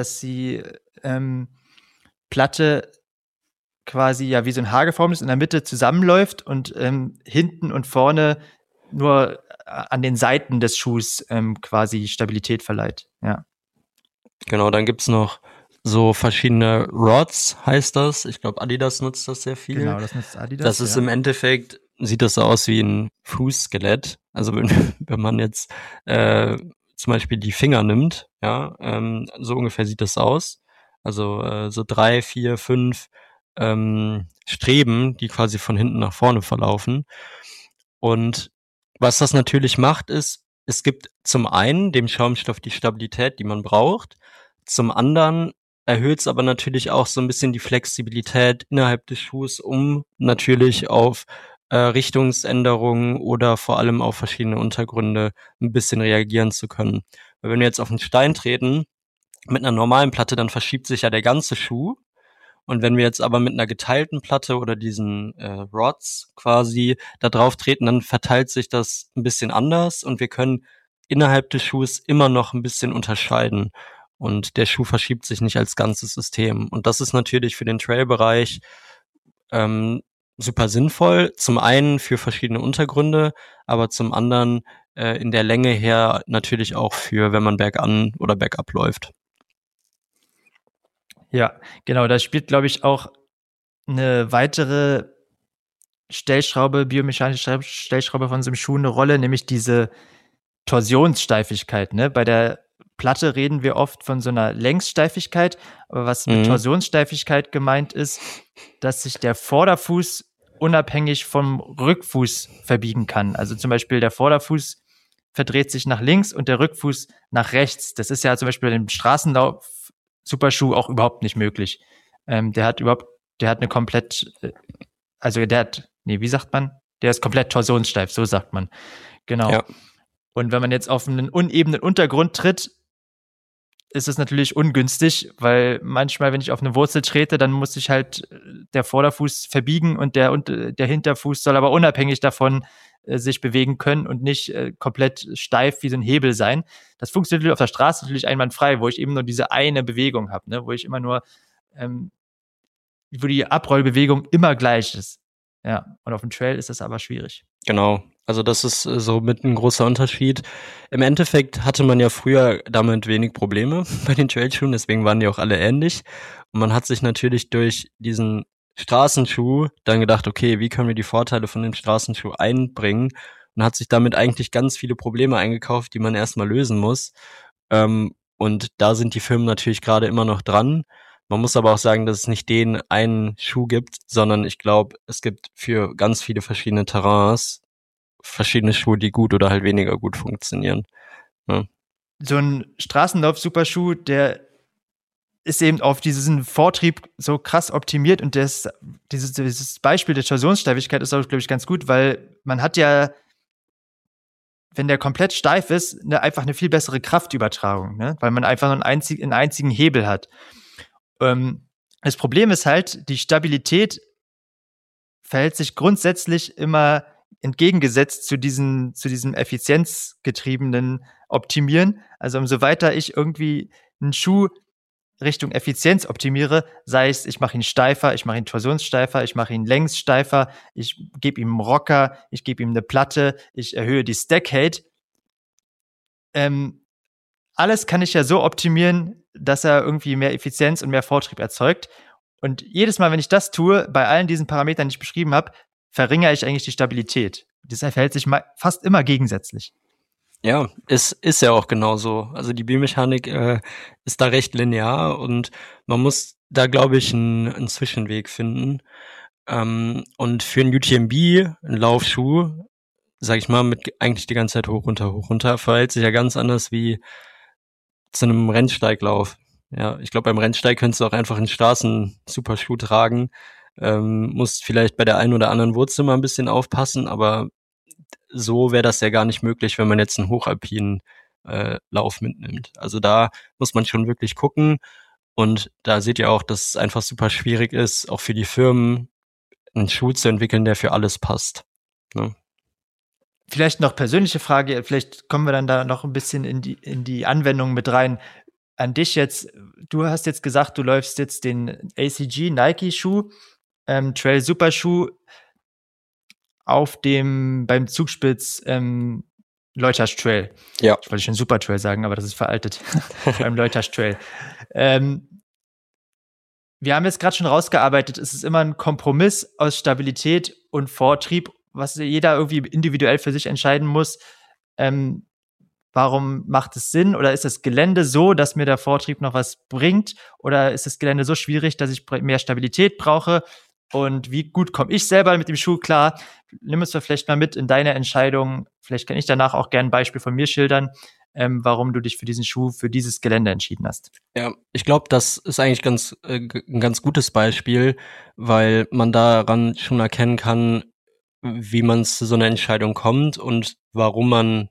Platte quasi ja wie so ein Haar geformt ist, in der Mitte zusammenläuft und hinten und vorne nur an den Seiten des Schuhs quasi Stabilität verleiht. Ja. Genau, dann gibt's noch so verschiedene Rods, heißt das. Ich glaube, Adidas nutzt das sehr viel. Genau, das nutzt Adidas. Das ist im Endeffekt, sieht das so aus wie ein Fußskelett. Also wenn man jetzt zum Beispiel die Finger nimmt, ja, so ungefähr sieht das aus. Also so 3, 4, 5 Streben, die quasi von hinten nach vorne verlaufen. Und was das natürlich macht, ist, es gibt zum einen dem Schaumstoff die Stabilität, die man braucht. Zum anderen erhöht es aber natürlich auch so ein bisschen die Flexibilität innerhalb des Schuhs, um natürlich auf Richtungsänderungen oder vor allem auf verschiedene Untergründe ein bisschen reagieren zu können. Weil wenn wir jetzt auf einen Stein treten, mit einer normalen Platte, dann verschiebt sich ja der ganze Schuh. Und wenn wir jetzt aber mit einer geteilten Platte oder diesen Rods quasi da drauf treten, dann verteilt sich das ein bisschen anders und wir können innerhalb des Schuhs immer noch ein bisschen unterscheiden. Und der Schuh verschiebt sich nicht als ganzes System. Und das ist natürlich für den Trail-Bereich super sinnvoll. Zum einen für verschiedene Untergründe, aber zum anderen in der Länge her natürlich auch für, wenn man bergan oder bergab läuft. Ja, genau, da spielt, glaube ich, auch eine weitere Stellschraube, biomechanische Stellschraube von so einem Schuh eine Rolle, nämlich diese Torsionssteifigkeit. Ne? Bei der Platte reden wir oft von so einer Längssteifigkeit, aber was mit Torsionssteifigkeit gemeint ist, dass sich der Vorderfuß unabhängig vom Rückfuß verbiegen kann. Also zum Beispiel der Vorderfuß verdreht sich nach links und der Rückfuß nach rechts. Das ist ja zum Beispiel im Straßenlauf Superschuh auch überhaupt nicht möglich. Der hat eine komplett, wie sagt man? Der ist komplett torsionssteif, so sagt man. Genau. Ja. Und wenn man jetzt auf einen unebenen Untergrund tritt, ist es natürlich ungünstig, weil manchmal, wenn ich auf eine Wurzel trete, dann muss sich halt der Vorderfuß verbiegen und der Hinterfuß soll aber unabhängig davon sich bewegen können und nicht komplett steif wie so ein Hebel sein. Das funktioniert auf der Straße natürlich einwandfrei, wo ich eben nur diese eine Bewegung habe, ne? Wo ich immer nur, wo die Abrollbewegung immer gleich ist. Ja, und auf dem Trail ist das aber schwierig. Genau, also das ist so mit ein großer Unterschied. Im Endeffekt hatte man ja früher damit wenig Probleme bei den Trailschuhen, deswegen waren die auch alle ähnlich. Und man hat sich natürlich durch diesen Straßenschuh dann gedacht, okay, wie können wir die Vorteile von dem Straßenschuh einbringen? Und hat sich damit eigentlich ganz viele Probleme eingekauft, die man erstmal lösen muss. Und da sind die Firmen natürlich gerade immer noch dran. Man muss aber auch sagen, dass es nicht den einen Schuh gibt, sondern ich glaube, es gibt für ganz viele verschiedene Terrains verschiedene Schuhe, die gut oder halt weniger gut funktionieren. Ja. So ein Straßenlauf-Superschuh, der ist eben auf diesen Vortrieb so krass optimiert und dieses Beispiel der Torsionssteifigkeit ist auch, glaube ich, ganz gut, weil man hat ja, wenn der komplett steif ist, einfach eine viel bessere Kraftübertragung, ne? Weil man einfach nur einen einzigen Hebel hat. Das Problem ist halt, die Stabilität verhält sich grundsätzlich immer entgegengesetzt zu diesem effizienzgetriebenen Optimieren. Also umso weiter ich irgendwie einen Schuh Richtung Effizienz optimiere, sei es, ich mache ihn steifer, ich mache ihn torsionssteifer, ich mache ihn längssteifer, ich gebe ihm einen Rocker, ich gebe ihm eine Platte, ich erhöhe die Stack-Height. Alles kann ich ja so optimieren, dass er irgendwie mehr Effizienz und mehr Vortrieb erzeugt. Und jedes Mal, wenn ich das tue, bei allen diesen Parametern, die ich beschrieben habe, verringere ich eigentlich die Stabilität. Das verhält sich fast immer gegensätzlich. Ja, es ist ja auch genauso. Also die Biomechanik ist da recht linear und man muss da, glaube ich, einen Zwischenweg finden. Und für ein UTMB, ein Laufschuh, sag ich mal, mit eigentlich die ganze Zeit hoch, runter, verhält sich ja ganz anders wie zu einem Rennsteiglauf. Ja, ich glaube, beim Rennsteig könntest du auch einfach einen Straßen-Superschuh tragen. Musst vielleicht bei der einen oder anderen Wurzel mal ein bisschen aufpassen, aber so wäre das ja gar nicht möglich, wenn man jetzt einen hochalpinen Lauf mitnimmt. Also da muss man schon wirklich gucken. Und da seht ihr auch, dass es einfach super schwierig ist, auch für die Firmen, einen Schuh zu entwickeln, der für alles passt. Ne? Vielleicht noch persönliche Frage, vielleicht kommen wir dann da noch ein bisschen in die Anwendung mit rein. An dich jetzt, du hast jetzt gesagt, du läufst jetzt den ACG Nike-Schuh, Trail Superschuh beim Zugspitz Leutasch Trail. Ja. Ich wollte schon Super Trail sagen, aber das ist veraltet. Beim Leutasch Trail. Wir haben jetzt gerade schon rausgearbeitet, es ist immer ein Kompromiss aus Stabilität und Vortrieb, was jeder irgendwie individuell für sich entscheiden muss. Warum macht es Sinn? Oder ist das Gelände so, dass mir der Vortrieb noch was bringt? Oder ist das Gelände so schwierig, dass ich mehr Stabilität brauche? Und wie gut komme ich selber mit dem Schuh klar? Nimm uns doch vielleicht mal mit in deine Entscheidung. Vielleicht kann ich danach auch gerne ein Beispiel von mir schildern, warum du dich für diesen Schuh, für dieses Gelände entschieden hast. Ja, ich glaube, das ist eigentlich ein ganz gutes Beispiel, weil man daran schon erkennen kann, wie man zu so einer Entscheidung kommt und warum man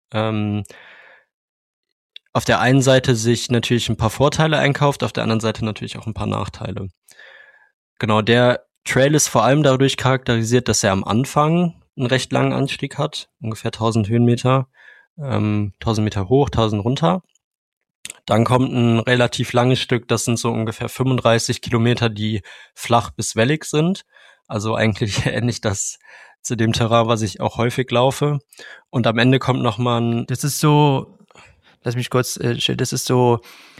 auf der einen Seite sich natürlich ein paar Vorteile einkauft, auf der anderen Seite natürlich auch ein paar Nachteile. Genau, der Trail ist vor allem dadurch charakterisiert, dass er am Anfang einen recht langen Anstieg hat, ungefähr 1000 Höhenmeter, 1000 Meter hoch, 1000 runter. Dann kommt ein relativ langes Stück, das sind so ungefähr 35 Kilometer, die flach bis wellig sind. Also eigentlich ähnlich das zu dem Terrain, was ich auch häufig laufe. Und am Ende kommt noch mal ein... Das ist so, lass mich kurz, das ist so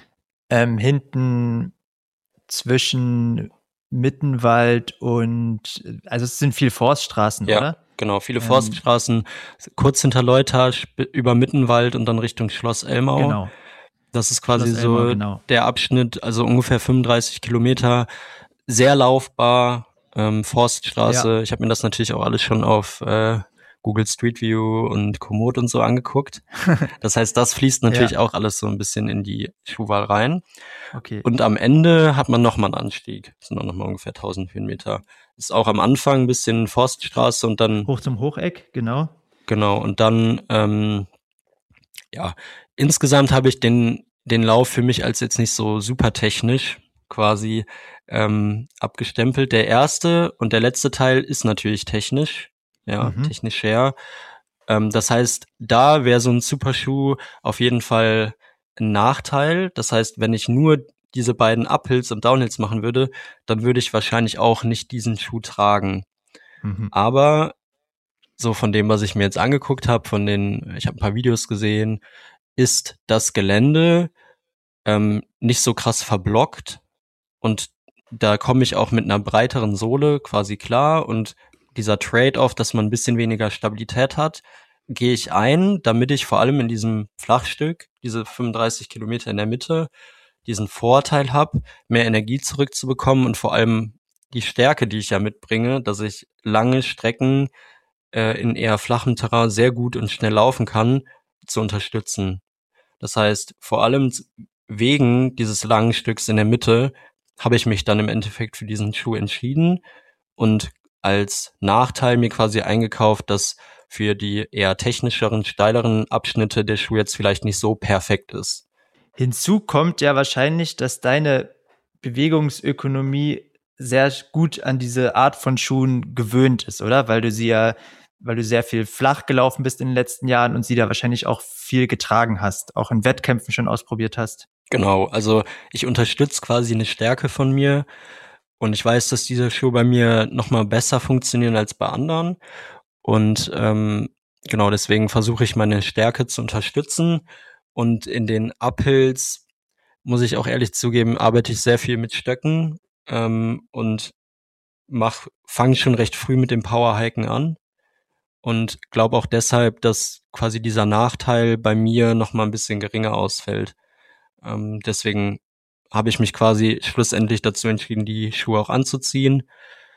hinten zwischen Mittenwald und, also es sind viel Forststraßen, ja, oder? Genau, viele Forststraßen, kurz hinter Leutasch, über Mittenwald und dann Richtung Schloss Elmau. Genau. Das ist quasi Schloss so Elmau, genau. Der Abschnitt, also ungefähr 35 Kilometer, sehr laufbar, Forststraße. Ja. Ich habe mir das natürlich auch alles schon auf Google Street View und Komoot und so angeguckt. Das heißt, das fließt natürlich auch alles so ein bisschen in die Schuhwahl rein. Okay. Und am Ende hat man nochmal einen Anstieg. Das sind auch nochmal ungefähr 1000 Höhenmeter. Ist auch am Anfang ein bisschen Forststraße und dann... Hoch zum Hocheck, genau. Genau, und dann, insgesamt habe ich den Lauf für mich als jetzt nicht so super technisch quasi abgestempelt. Der erste und der letzte Teil ist natürlich technisch. Ja, technisch schwer. Das heißt, da wäre so ein Superschuh auf jeden Fall ein Nachteil. Das heißt, wenn ich nur diese beiden Uphills und Downhills machen würde, dann würde ich wahrscheinlich auch nicht diesen Schuh tragen. Aber so von dem, was ich mir jetzt angeguckt habe, ich habe ein paar Videos gesehen, ist das Gelände nicht so krass verblockt und da komme ich auch mit einer breiteren Sohle quasi klar und dieser Trade-off, dass man ein bisschen weniger Stabilität hat, gehe ich ein, damit ich vor allem in diesem Flachstück, diese 35 Kilometer in der Mitte, diesen Vorteil habe, mehr Energie zurückzubekommen und vor allem die Stärke, die ich ja mitbringe, dass ich lange Strecken in eher flachem Terrain sehr gut und schnell laufen kann, zu unterstützen. Das heißt, vor allem wegen dieses langen Stücks in der Mitte habe ich mich dann im Endeffekt für diesen Schuh entschieden und als Nachteil mir quasi eingekauft, dass für die eher technischeren, steileren Abschnitte der Schuh jetzt vielleicht nicht so perfekt ist. Hinzu kommt ja wahrscheinlich, dass deine Bewegungsökonomie sehr gut an diese Art von Schuhen gewöhnt ist, oder? Weil du sie ja weil du sehr viel flach gelaufen bist in den letzten Jahren und sie da wahrscheinlich auch viel getragen hast, auch in Wettkämpfen schon ausprobiert hast. Genau, also ich unterstütze quasi eine Stärke von mir und ich weiß, dass diese Schuhe bei mir nochmal besser funktionieren als bei anderen und genau deswegen versuche ich meine Stärke zu unterstützen und in den Uphills, muss ich auch ehrlich zugeben, arbeite ich sehr viel mit Stöcken und fange schon recht früh mit dem Powerhiken an und glaube auch deshalb, dass quasi dieser Nachteil bei mir nochmal ein bisschen geringer ausfällt. Deswegen habe ich mich quasi schlussendlich dazu entschieden, die Schuhe auch anzuziehen.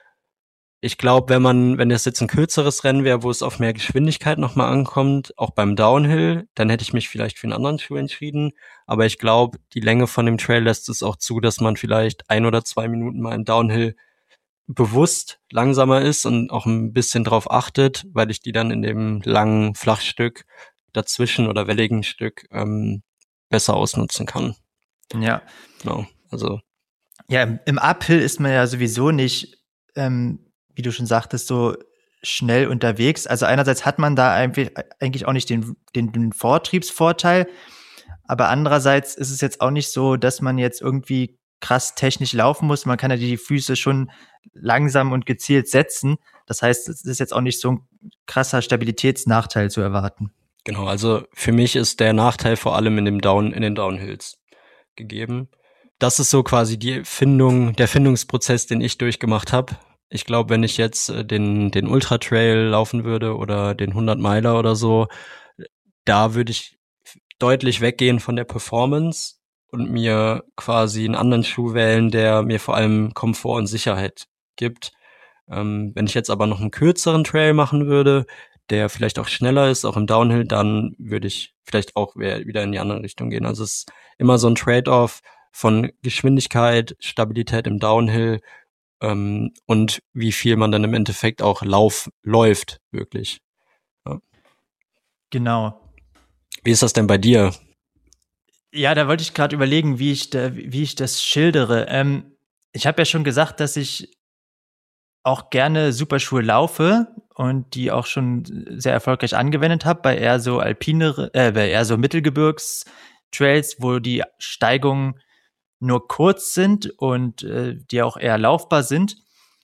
Ich glaube, wenn das jetzt ein kürzeres Rennen wäre, wo es auf mehr Geschwindigkeit nochmal ankommt, auch beim Downhill, dann hätte ich mich vielleicht für einen anderen Schuh entschieden. Aber ich glaube, die Länge von dem Trail lässt es auch zu, dass man vielleicht 1 oder 2 Minuten mal im Downhill bewusst langsamer ist und auch ein bisschen drauf achtet, weil ich die dann in dem langen Flachstück dazwischen oder welligen Stück besser ausnutzen kann. Ja. Genau, also. Ja, im Uphill ist man ja sowieso nicht, wie du schon sagtest, so schnell unterwegs. Also einerseits hat man da eigentlich auch nicht den Vortriebsvorteil, aber andererseits ist es jetzt auch nicht so, dass man jetzt irgendwie krass technisch laufen muss. Man kann ja die Füße schon langsam und gezielt setzen. Das heißt, es ist jetzt auch nicht so ein krasser Stabilitätsnachteil zu erwarten. Genau, also für mich ist der Nachteil vor allem in den Downhills gegeben. Das ist so quasi der Findungsprozess, den ich durchgemacht habe. Ich glaube, wenn ich jetzt den Ultra Trail laufen würde oder den 100-Meiler oder so, da würde ich deutlich weggehen von der Performance und mir quasi einen anderen Schuh wählen, der mir vor allem Komfort und Sicherheit gibt. Wenn ich jetzt aber noch einen kürzeren Trail machen würde, der vielleicht auch schneller ist, auch im Downhill, dann würde ich vielleicht auch wieder in die andere Richtung gehen. Also es ist immer so ein Trade-off von Geschwindigkeit, Stabilität im Downhill und wie viel man dann im Endeffekt auch läuft, wirklich. Ja. Genau. Wie ist das denn bei dir? Ja, da wollte ich gerade überlegen, wie ich das schildere. Ich habe ja schon gesagt, dass ich auch gerne Superschuhe laufe und die auch schon sehr erfolgreich angewendet habe bei eher so bei eher so Mittelgebirgs-Trails, wo die Steigungen nur kurz sind und die auch eher laufbar sind.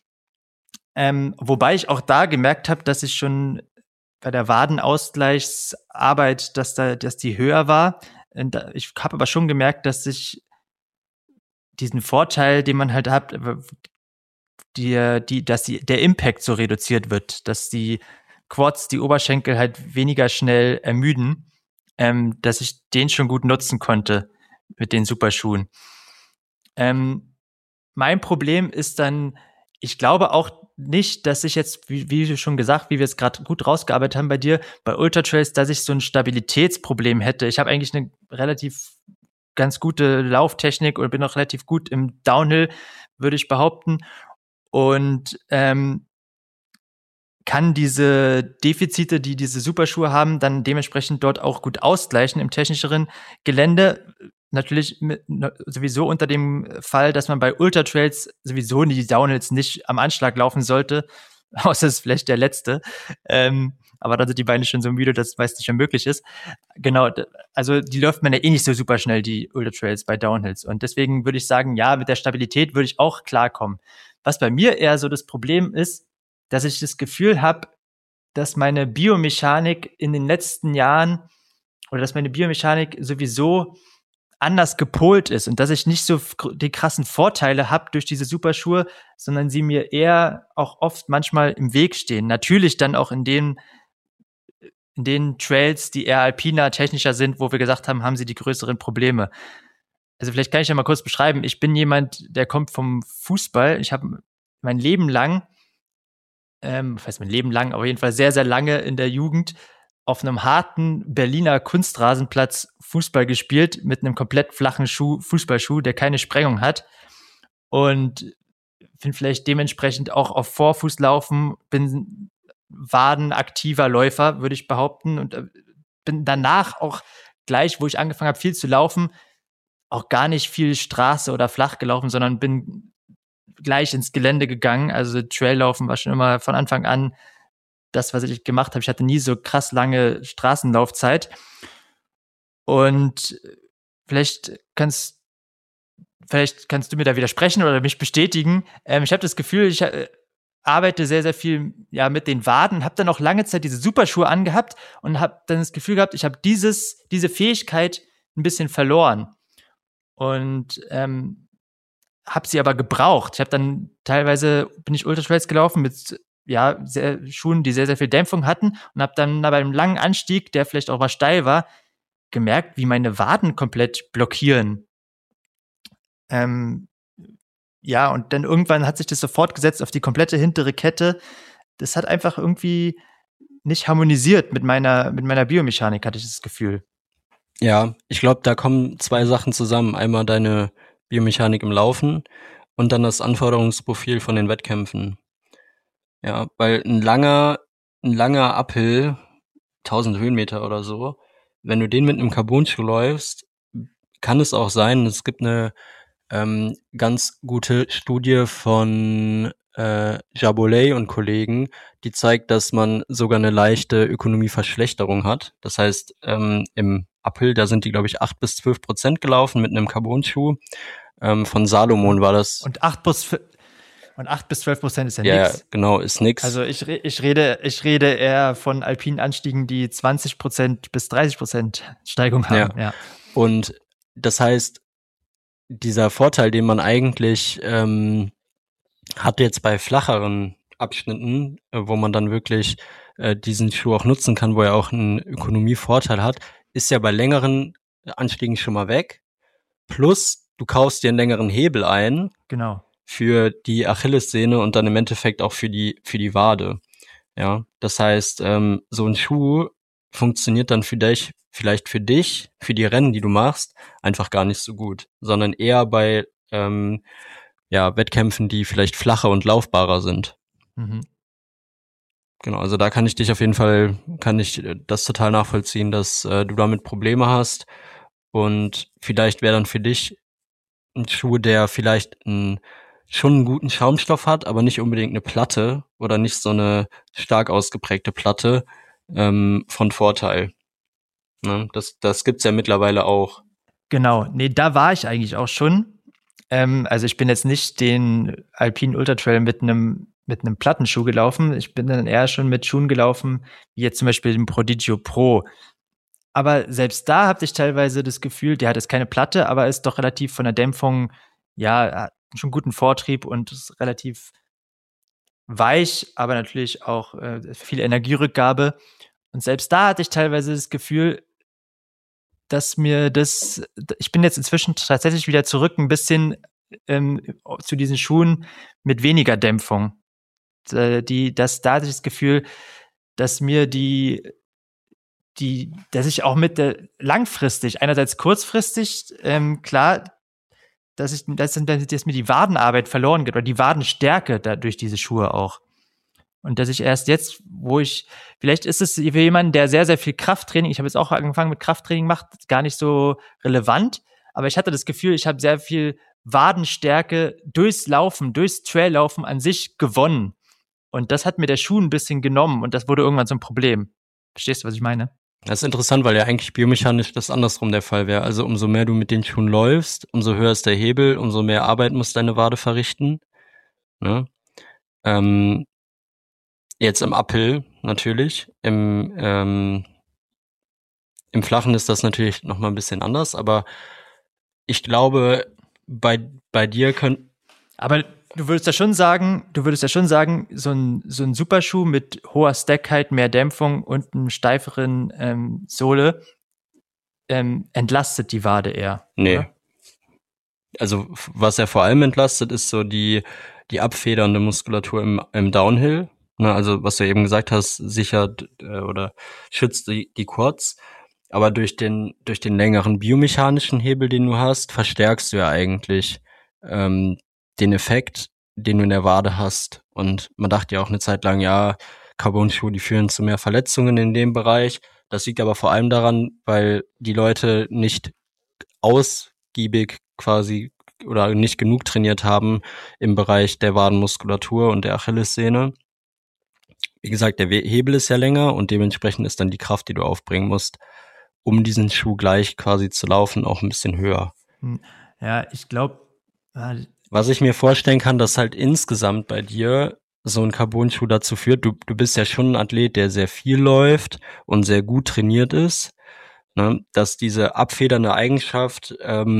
Wobei ich auch da gemerkt habe, dass ich schon bei der Wadenausgleichsarbeit, dass die höher war. Ich habe aber schon gemerkt, dass ich diesen Vorteil, den man halt hat, dass der Impact so reduziert wird, dass die Quads, die Oberschenkel halt weniger schnell ermüden, dass ich den schon gut nutzen konnte mit den Superschuhen. Mein Problem ist dann, ich glaube auch nicht, dass ich jetzt, wie du schon gesagt, wie wir es gerade gut rausgearbeitet haben bei dir, bei Ultratrails, dass ich so ein Stabilitätsproblem hätte. Ich habe eigentlich eine relativ ganz gute Lauftechnik und bin auch relativ gut im Downhill, würde ich behaupten. Und kann diese Defizite, die diese Superschuhe haben, dann dementsprechend dort auch gut ausgleichen im technischeren Gelände. Natürlich sowieso unter dem Fall, dass man bei Ultratrails sowieso die Downhills nicht am Anschlag laufen sollte, außer es ist vielleicht der letzte. Aber dann sind die Beine schon so müde, dass es nicht mehr möglich ist. Genau, also die läuft man ja eh nicht so super schnell, die Ultratrails bei Downhills. Und deswegen würde ich sagen, ja, mit der Stabilität würde ich auch klarkommen. Was bei mir eher so das Problem ist, dass ich das Gefühl habe, dass meine Biomechanik in den letzten Jahren oder dass meine Biomechanik sowieso anders gepolt ist und dass ich nicht so die krassen Vorteile habe durch diese Superschuhe, sondern sie mir eher auch oft manchmal im Weg stehen. Natürlich dann auch in den Trails, die eher alpiner, technischer sind, wo wir gesagt haben, haben sie die größeren Probleme. Also vielleicht kann ich ja mal kurz beschreiben. Ich bin jemand, der kommt vom Fußball. Ich habe mein Leben lang, aber jedenfalls sehr, sehr lange in der Jugend auf einem harten Berliner Kunstrasenplatz Fußball gespielt mit einem komplett flachen Fußballschuh, der keine Sprengung hat. Und bin vielleicht dementsprechend auch auf Vorfuß laufen, bin wadenaktiver Läufer, würde ich behaupten. Und bin danach auch gleich, wo ich angefangen habe, viel zu laufen, auch gar nicht viel Straße oder flach gelaufen, sondern bin gleich ins Gelände gegangen. Also Traillaufen war schon immer von Anfang an das, was ich gemacht habe. Ich hatte nie so krass lange Straßenlaufzeit. Und vielleicht kannst du mir da widersprechen oder mich bestätigen. Ich habe das Gefühl, ich arbeite sehr, sehr viel mit den Waden, habe dann auch lange Zeit diese Superschuhe angehabt und habe dann das Gefühl gehabt, ich habe diese Fähigkeit ein bisschen verloren. Und habe sie aber gebraucht. Ich habe dann teilweise, bin ich Ultratrails gelaufen mit Schuhen, die sehr, sehr viel Dämpfung hatten und habe dann bei einem langen Anstieg, der vielleicht auch mal steil war, gemerkt, wie meine Waden komplett blockieren. Und dann irgendwann hat sich das so fortgesetzt auf die komplette hintere Kette. Das hat einfach irgendwie nicht harmonisiert mit meiner Biomechanik, hatte ich das Gefühl. Ja, ich glaube, da kommen zwei Sachen zusammen. Einmal deine Biomechanik im Laufen und dann das Anforderungsprofil von den Wettkämpfen. Ja, weil ein langer Uphill, 1000 Höhenmeter oder so, wenn du den mit einem Carbon-Schuh läufst, kann es auch sein, es gibt eine ganz gute Studie von Jabolet und Kollegen, die zeigt, dass man sogar eine leichte Ökonomieverschlechterung hat. Das heißt, im Uphill, da sind die, glaube ich, 8-12% gelaufen mit einem Carbon-Schuh. Von Salomon war das. Und 8-12% ist ja Ja, nix. genau, ist nix. Also ich rede eher von alpinen Anstiegen, die 20% bis 30% Steigung haben. Ja. Und das heißt, dieser Vorteil, den man eigentlich hat jetzt bei flacheren Abschnitten, wo man dann wirklich diesen Schuh auch nutzen kann, wo er auch einen Ökonomievorteil hat, ist ja bei längeren Anstiegen schon mal weg. Plus, du kaufst dir einen längeren Hebel ein. Genau. Für die Achillessehne und dann im Endeffekt auch für die Wade. Ja, das heißt, so ein Schuh funktioniert dann vielleicht für dich, für die Rennen, die du machst, einfach gar nicht so gut, sondern eher bei Wettkämpfen, die vielleicht flacher und laufbarer sind. Mhm. Genau, also da kann ich das total nachvollziehen, dass du damit Probleme hast und vielleicht wäre dann für dich ein Schuh, der vielleicht schon einen guten Schaumstoff hat, aber nicht unbedingt eine Platte oder nicht so eine stark ausgeprägte Platte von Vorteil. Ne? Das gibt's ja mittlerweile auch. Genau, nee, da war ich eigentlich auch schon. Also ich bin jetzt nicht den Alpine Ultratrail mit einem Plattenschuh gelaufen. Ich bin dann eher schon mit Schuhen gelaufen, wie jetzt zum Beispiel den Prodigio Pro. Aber selbst da hatte ich teilweise das Gefühl, der hat jetzt keine Platte, aber ist doch relativ von der Dämpfung, hat schon guten Vortrieb und ist relativ weich, aber natürlich auch viel Energierückgabe. Und selbst da hatte ich teilweise das Gefühl, dass ich bin jetzt inzwischen tatsächlich wieder zurück ein bisschen zu diesen Schuhen mit weniger Dämpfung. Da hatte ich das Gefühl, dass mir dass ich auch langfristig, einerseits kurzfristig, klar, dass mir die Wadenarbeit verloren geht oder die Wadenstärke durch diese Schuhe auch. Und dass ich erst jetzt, vielleicht ist es für jemanden, der sehr, sehr viel Krafttraining, ich habe jetzt auch angefangen mit Krafttraining, macht gar nicht so relevant, aber ich hatte das Gefühl, ich habe sehr viel Wadenstärke durchs Traillaufen an sich gewonnen. Und das hat mir der Schuh ein bisschen genommen und das wurde irgendwann so ein Problem. Verstehst du, was ich meine? Das ist interessant, weil ja eigentlich biomechanisch das andersrum der Fall wäre. Also umso mehr du mit den Schuhen läufst, umso höher ist der Hebel, umso mehr Arbeit muss deine Wade verrichten. Ne? Jetzt im Uphill natürlich. Im Flachen ist das natürlich noch mal ein bisschen anders, aber ich glaube, bei dir Aber du würdest ja schon sagen, so ein Superschuh mit hoher Stackheit, mehr Dämpfung und einem steiferen Sohle entlastet die Wade eher. Nee. Oder? Also was er vor allem entlastet, ist so die abfedernde Muskulatur im Downhill. Ne, also was du eben gesagt hast, sichert oder schützt die Quads. Aber durch den längeren biomechanischen Hebel, den du hast, verstärkst du ja eigentlich den Effekt, den du in der Wade hast. Und man dachte ja auch eine Zeit lang, ja, Carbon-Schuhe, die führen zu mehr Verletzungen in dem Bereich. Das liegt aber vor allem daran, weil die Leute nicht ausgiebig quasi oder nicht genug trainiert haben im Bereich der Wadenmuskulatur und der Achillessehne. wie gesagt, der Hebel ist ja länger und dementsprechend ist dann die Kraft, die du aufbringen musst, um diesen Schuh gleich quasi zu laufen, auch ein bisschen höher. Ja, ich glaube. Was ich mir vorstellen kann, dass halt insgesamt bei dir so ein Carbon-Schuh dazu führt, du bist ja schon ein Athlet, der sehr viel läuft und sehr gut trainiert ist, ne, dass diese abfedernde Eigenschaft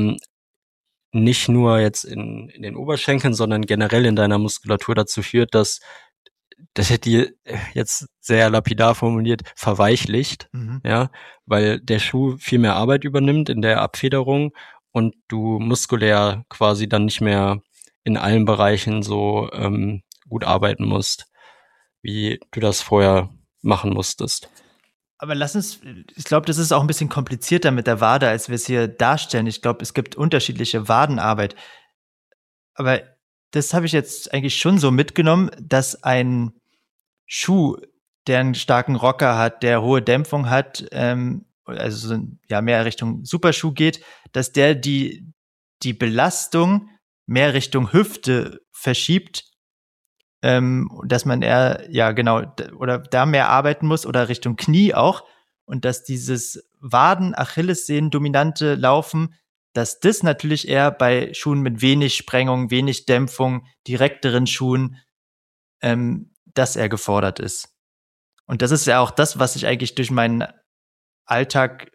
nicht nur jetzt in den Oberschenkeln, sondern generell in deiner Muskulatur dazu führt, dass das hätte die jetzt sehr lapidar formuliert, verweichlicht, ja, weil der Schuh viel mehr Arbeit übernimmt in der Abfederung und du muskulär quasi dann nicht mehr in allen Bereichen so gut arbeiten musst, wie du das vorher machen musstest. Aber ich glaube, das ist auch ein bisschen komplizierter mit der Wade, als wir es hier darstellen. Ich glaube, es gibt unterschiedliche Wadenarbeit. Aber das habe ich jetzt eigentlich schon so mitgenommen, dass ein Schuh, der einen starken Rocker hat, der hohe Dämpfung hat, also ja mehr Richtung Superschuh geht, dass der die Belastung mehr Richtung Hüfte verschiebt, dass man eher, ja genau, oder da mehr arbeiten muss oder Richtung Knie auch und dass dieses Waden-Achillessehnen-dominante Laufen, dass das natürlich eher bei Schuhen mit wenig Sprengung, wenig Dämpfung, direkteren Schuhen, dass er gefordert ist. Und das ist ja auch das, was ich eigentlich durch meinen Alltag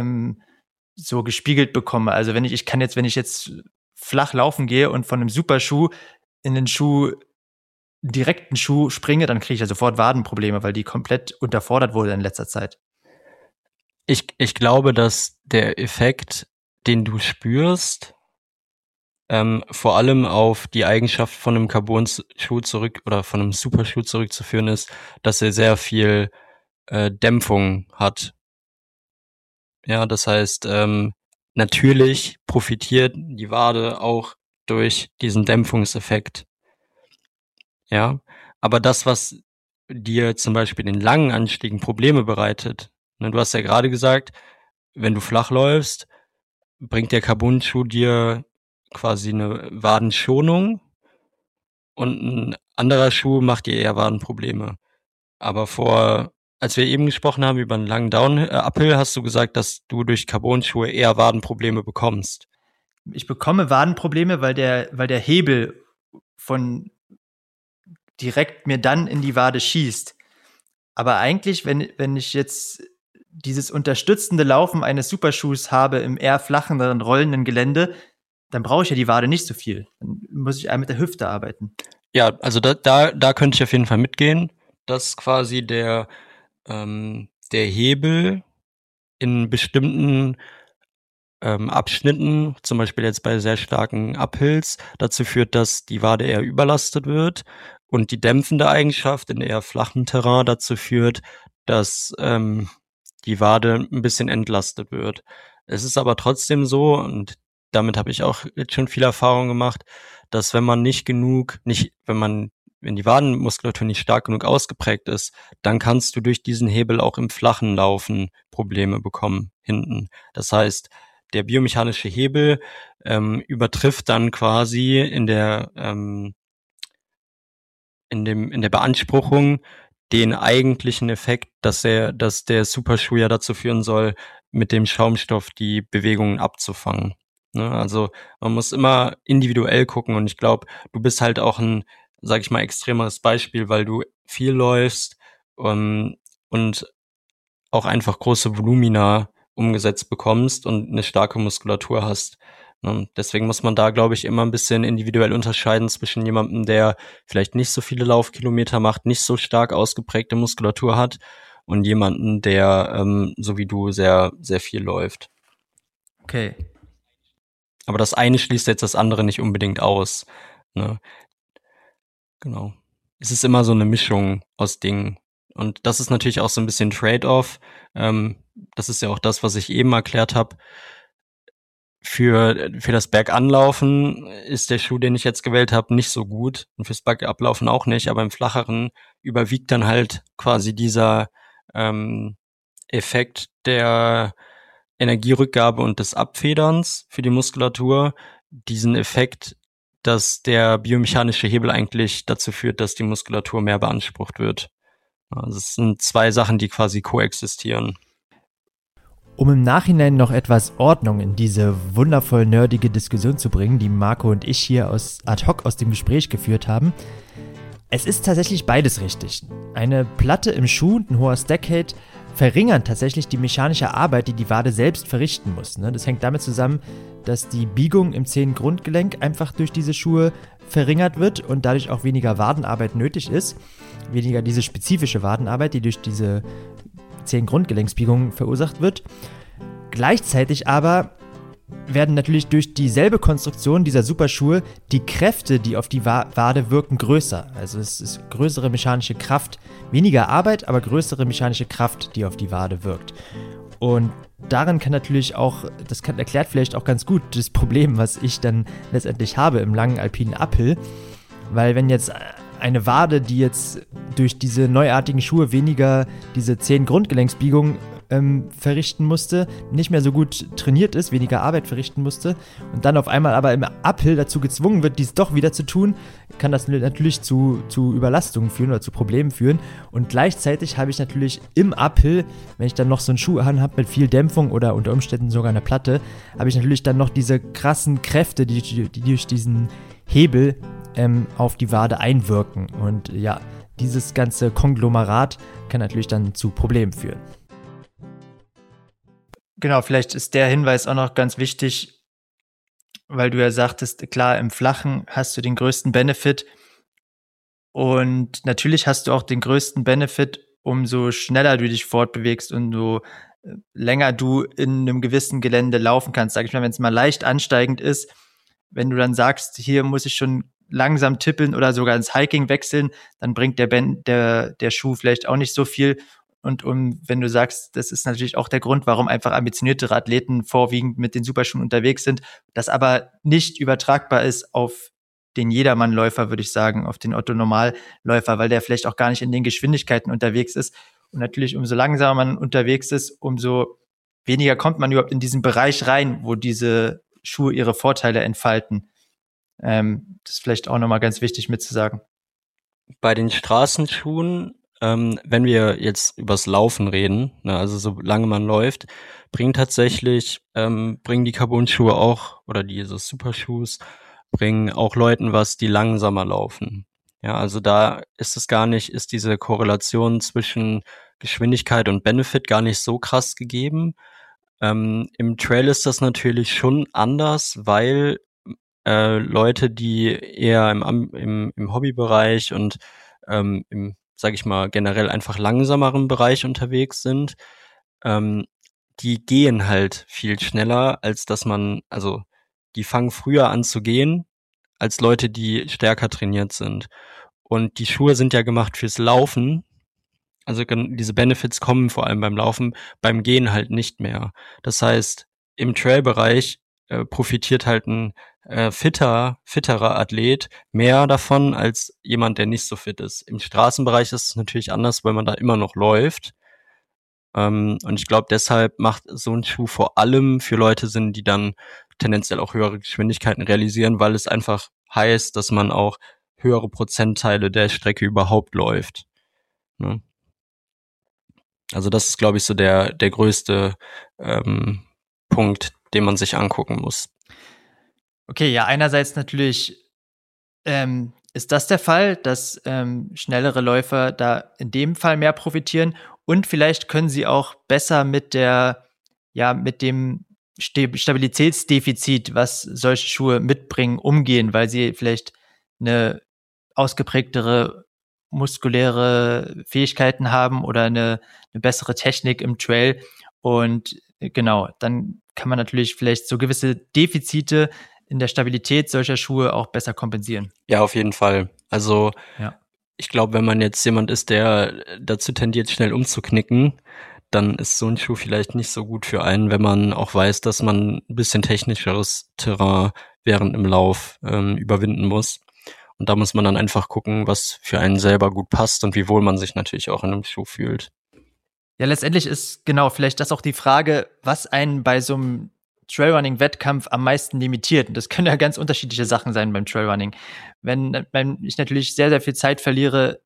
so gespiegelt bekomme. Also wenn ich jetzt flach laufen gehe und von einem Superschuh in den direkten Schuh springe, dann kriege ich ja sofort Wadenprobleme, weil die komplett unterfordert wurde in letzter Zeit. Ich glaube, dass der Effekt, den du spürst, vor allem auf die Eigenschaft von einem Carbon-Schuh oder von einem Superschuh zurückzuführen ist, dass er sehr viel Dämpfung hat. Ja, das heißt, natürlich profitiert die Wade auch durch diesen Dämpfungseffekt. Ja, aber das, was dir zum Beispiel in langen Anstiegen Probleme bereitet, ne, du hast ja gerade gesagt, wenn du flach läufst, bringt der Carbon-Schuh dir quasi eine Wadenschonung und ein anderer Schuh macht dir eher Wadenprobleme. Aber als wir eben gesprochen haben über einen langen Uphill, hast du gesagt, dass du durch Carbon-Schuhe eher Wadenprobleme bekommst. Ich bekomme Wadenprobleme, weil der Hebel von direkt mir dann in die Wade schießt. Aber eigentlich, wenn ich jetzt dieses unterstützende Laufen eines Superschuhs habe im eher flacheren, rollenden Gelände, dann brauche ich ja die Wade nicht so viel. Dann muss ich eher mit der Hüfte arbeiten. Ja, also da könnte ich auf jeden Fall mitgehen, dass quasi der Hebel in bestimmten Abschnitten, zum Beispiel jetzt bei sehr starken Uphills, dazu führt, dass die Wade eher überlastet wird und die dämpfende Eigenschaft in eher flachem Terrain dazu führt, dass die Wade ein bisschen entlastet wird. Es ist aber trotzdem so, und damit habe ich auch jetzt schon viel Erfahrung gemacht, dass wenn die Wadenmuskulatur nicht stark genug ausgeprägt ist, dann kannst du durch diesen Hebel auch im flachen Laufen Probleme bekommen hinten. Das heißt, der biomechanische Hebel übertrifft dann quasi in der Beanspruchung den eigentlichen Effekt, dass der Superschuh ja dazu führen soll, mit dem Schaumstoff die Bewegungen abzufangen. Ne? Also man muss immer individuell gucken und ich glaube, du bist halt auch ein, sag ich mal, extremeres Beispiel, weil du viel läufst und auch einfach große Volumina umgesetzt bekommst und eine starke Muskulatur hast. Und deswegen muss man da, glaube ich, immer ein bisschen individuell unterscheiden zwischen jemandem, der vielleicht nicht so viele Laufkilometer macht, nicht so stark ausgeprägte Muskulatur hat und jemanden, der so wie du sehr, sehr viel läuft. Okay. Aber das eine schließt jetzt das andere nicht unbedingt aus. Ne? Genau. Es ist immer so eine Mischung aus Dingen. Und das ist natürlich auch so ein bisschen Trade-off. Das ist ja auch das, was ich eben erklärt habe. Für das Berganlaufen ist der Schuh, den ich jetzt gewählt habe, nicht so gut. Und fürs Bergablaufen auch nicht. Aber im Flacheren überwiegt dann halt quasi dieser Effekt der Energierückgabe und des Abfederns für die Muskulatur. Diesen Effekt, dass der biomechanische Hebel eigentlich dazu führt, dass die Muskulatur mehr beansprucht wird. Also es sind zwei Sachen, die quasi koexistieren. Um im Nachhinein noch etwas Ordnung in diese wundervoll nerdige Diskussion zu bringen, die Marco und ich hier ad hoc aus dem Gespräch geführt haben. Es ist tatsächlich beides richtig. Eine Platte im Schuh und ein hoher Stackgate verringern tatsächlich die mechanische Arbeit, die die Wade selbst verrichten muss. Das hängt damit zusammen, dass die Biegung im Zehengrundgelenk einfach durch diese Schuhe verringert wird und dadurch auch weniger Wadenarbeit nötig ist. Weniger diese spezifische Wadenarbeit, die durch diese Zehengrundgelenksbiegung verursacht wird. Gleichzeitig aber werden natürlich durch dieselbe Konstruktion dieser Superschuhe die Kräfte, die auf die Wade wirken, größer. Also es ist größere mechanische Kraft, weniger Arbeit, aber größere mechanische Kraft, die auf die Wade wirkt. Und darin kann natürlich auch, erklärt vielleicht auch ganz gut das Problem, was ich dann letztendlich habe im langen alpinen Uphill, weil wenn jetzt eine Wade, die jetzt durch diese neuartigen Schuhe weniger diese Zehengrundgelenksbiegung verrichten musste, nicht mehr so gut trainiert ist, weniger Arbeit verrichten musste und dann auf einmal aber im Uphill dazu gezwungen wird, dies doch wieder zu tun, kann das natürlich zu Überlastungen führen oder zu Problemen führen. Und gleichzeitig habe ich natürlich im Uphill, wenn ich dann noch so einen Schuh anhabe mit viel Dämpfung oder unter Umständen sogar eine Platte, habe ich natürlich dann noch diese krassen Kräfte, die durch diesen Hebel auf die Wade einwirken. Und ja, dieses ganze Konglomerat kann natürlich dann zu Problemen führen. Genau, vielleicht ist der Hinweis auch noch ganz wichtig, weil du ja sagtest, klar, im Flachen hast du den größten Benefit und natürlich hast du auch den größten Benefit, umso schneller du dich fortbewegst und so länger du in einem gewissen Gelände laufen kannst. Sag ich mal, wenn es mal leicht ansteigend ist, wenn du dann sagst, hier muss ich schon langsam tippeln oder sogar ins Hiking wechseln, dann bringt der Schuh vielleicht auch nicht so viel. Und wenn du sagst, das ist natürlich auch der Grund, warum einfach ambitioniertere Athleten vorwiegend mit den Superschuhen unterwegs sind, das aber nicht übertragbar ist auf den Jedermannläufer, würde ich sagen, auf den Otto-Normalläufer, weil der vielleicht auch gar nicht in den Geschwindigkeiten unterwegs ist. Und natürlich, umso langsamer man unterwegs ist, umso weniger kommt man überhaupt in diesen Bereich rein, wo diese Schuhe ihre Vorteile entfalten. Das ist vielleicht auch nochmal ganz wichtig mitzusagen. Bei den Straßenschuhen, wenn wir jetzt übers Laufen reden, also solange man läuft, bringen die Carbon-Schuhe auch, oder diese Supershoes, bringen auch Leuten was, die langsamer laufen. Ja, also da ist diese Korrelation zwischen Geschwindigkeit und Benefit gar nicht so krass gegeben. Im Trail ist das natürlich schon anders, weil Leute, die eher im Hobbybereich und im, sag ich mal, generell einfach langsameren Bereich unterwegs sind, die gehen halt viel schneller, als dass also die fangen früher an zu gehen, als Leute, die stärker trainiert sind. Und die Schuhe sind ja gemacht fürs Laufen. Also diese Benefits kommen vor allem beim Laufen, beim Gehen halt nicht mehr. Das heißt, im Trail-Bereich profitiert halt ein fitterer Athlet mehr davon als jemand, der nicht so fit ist. Im Straßenbereich ist es natürlich anders, weil man da immer noch läuft. Und ich glaube, deshalb macht so ein Schuh vor allem für Leute Sinn, die dann tendenziell auch höhere Geschwindigkeiten realisieren, weil es einfach heißt, dass man auch höhere Prozentteile der Strecke überhaupt läuft. Ne? Also das ist, glaube ich, so der größte Punkt, den man sich angucken muss. Okay, ja, einerseits natürlich ist das der Fall, dass schnellere Läufer da in dem Fall mehr profitieren und vielleicht können sie auch besser mit dem Stabilitätsdefizit, was solche Schuhe mitbringen, umgehen, weil sie vielleicht eine ausgeprägtere muskuläre Fähigkeiten haben oder eine bessere Technik im Trail. Und genau, dann kann man natürlich vielleicht so gewisse Defizite in der Stabilität solcher Schuhe auch besser kompensieren. Ja, auf jeden Fall. Also ja. Ich glaube, wenn man jetzt jemand ist, der dazu tendiert, schnell umzuknicken, dann ist so ein Schuh vielleicht nicht so gut für einen, wenn man auch weiß, dass man ein bisschen technischeres Terrain während im Lauf überwinden muss. Und da muss man dann einfach gucken, was für einen selber gut passt und wie wohl man sich natürlich auch in einem Schuh fühlt. Ja, letztendlich ist genau vielleicht das auch die Frage, was einen bei so einem Trailrunning-Wettkampf am meisten limitiert. Und das können ja ganz unterschiedliche Sachen sein beim Trailrunning. Wenn ich natürlich sehr, sehr viel Zeit verliere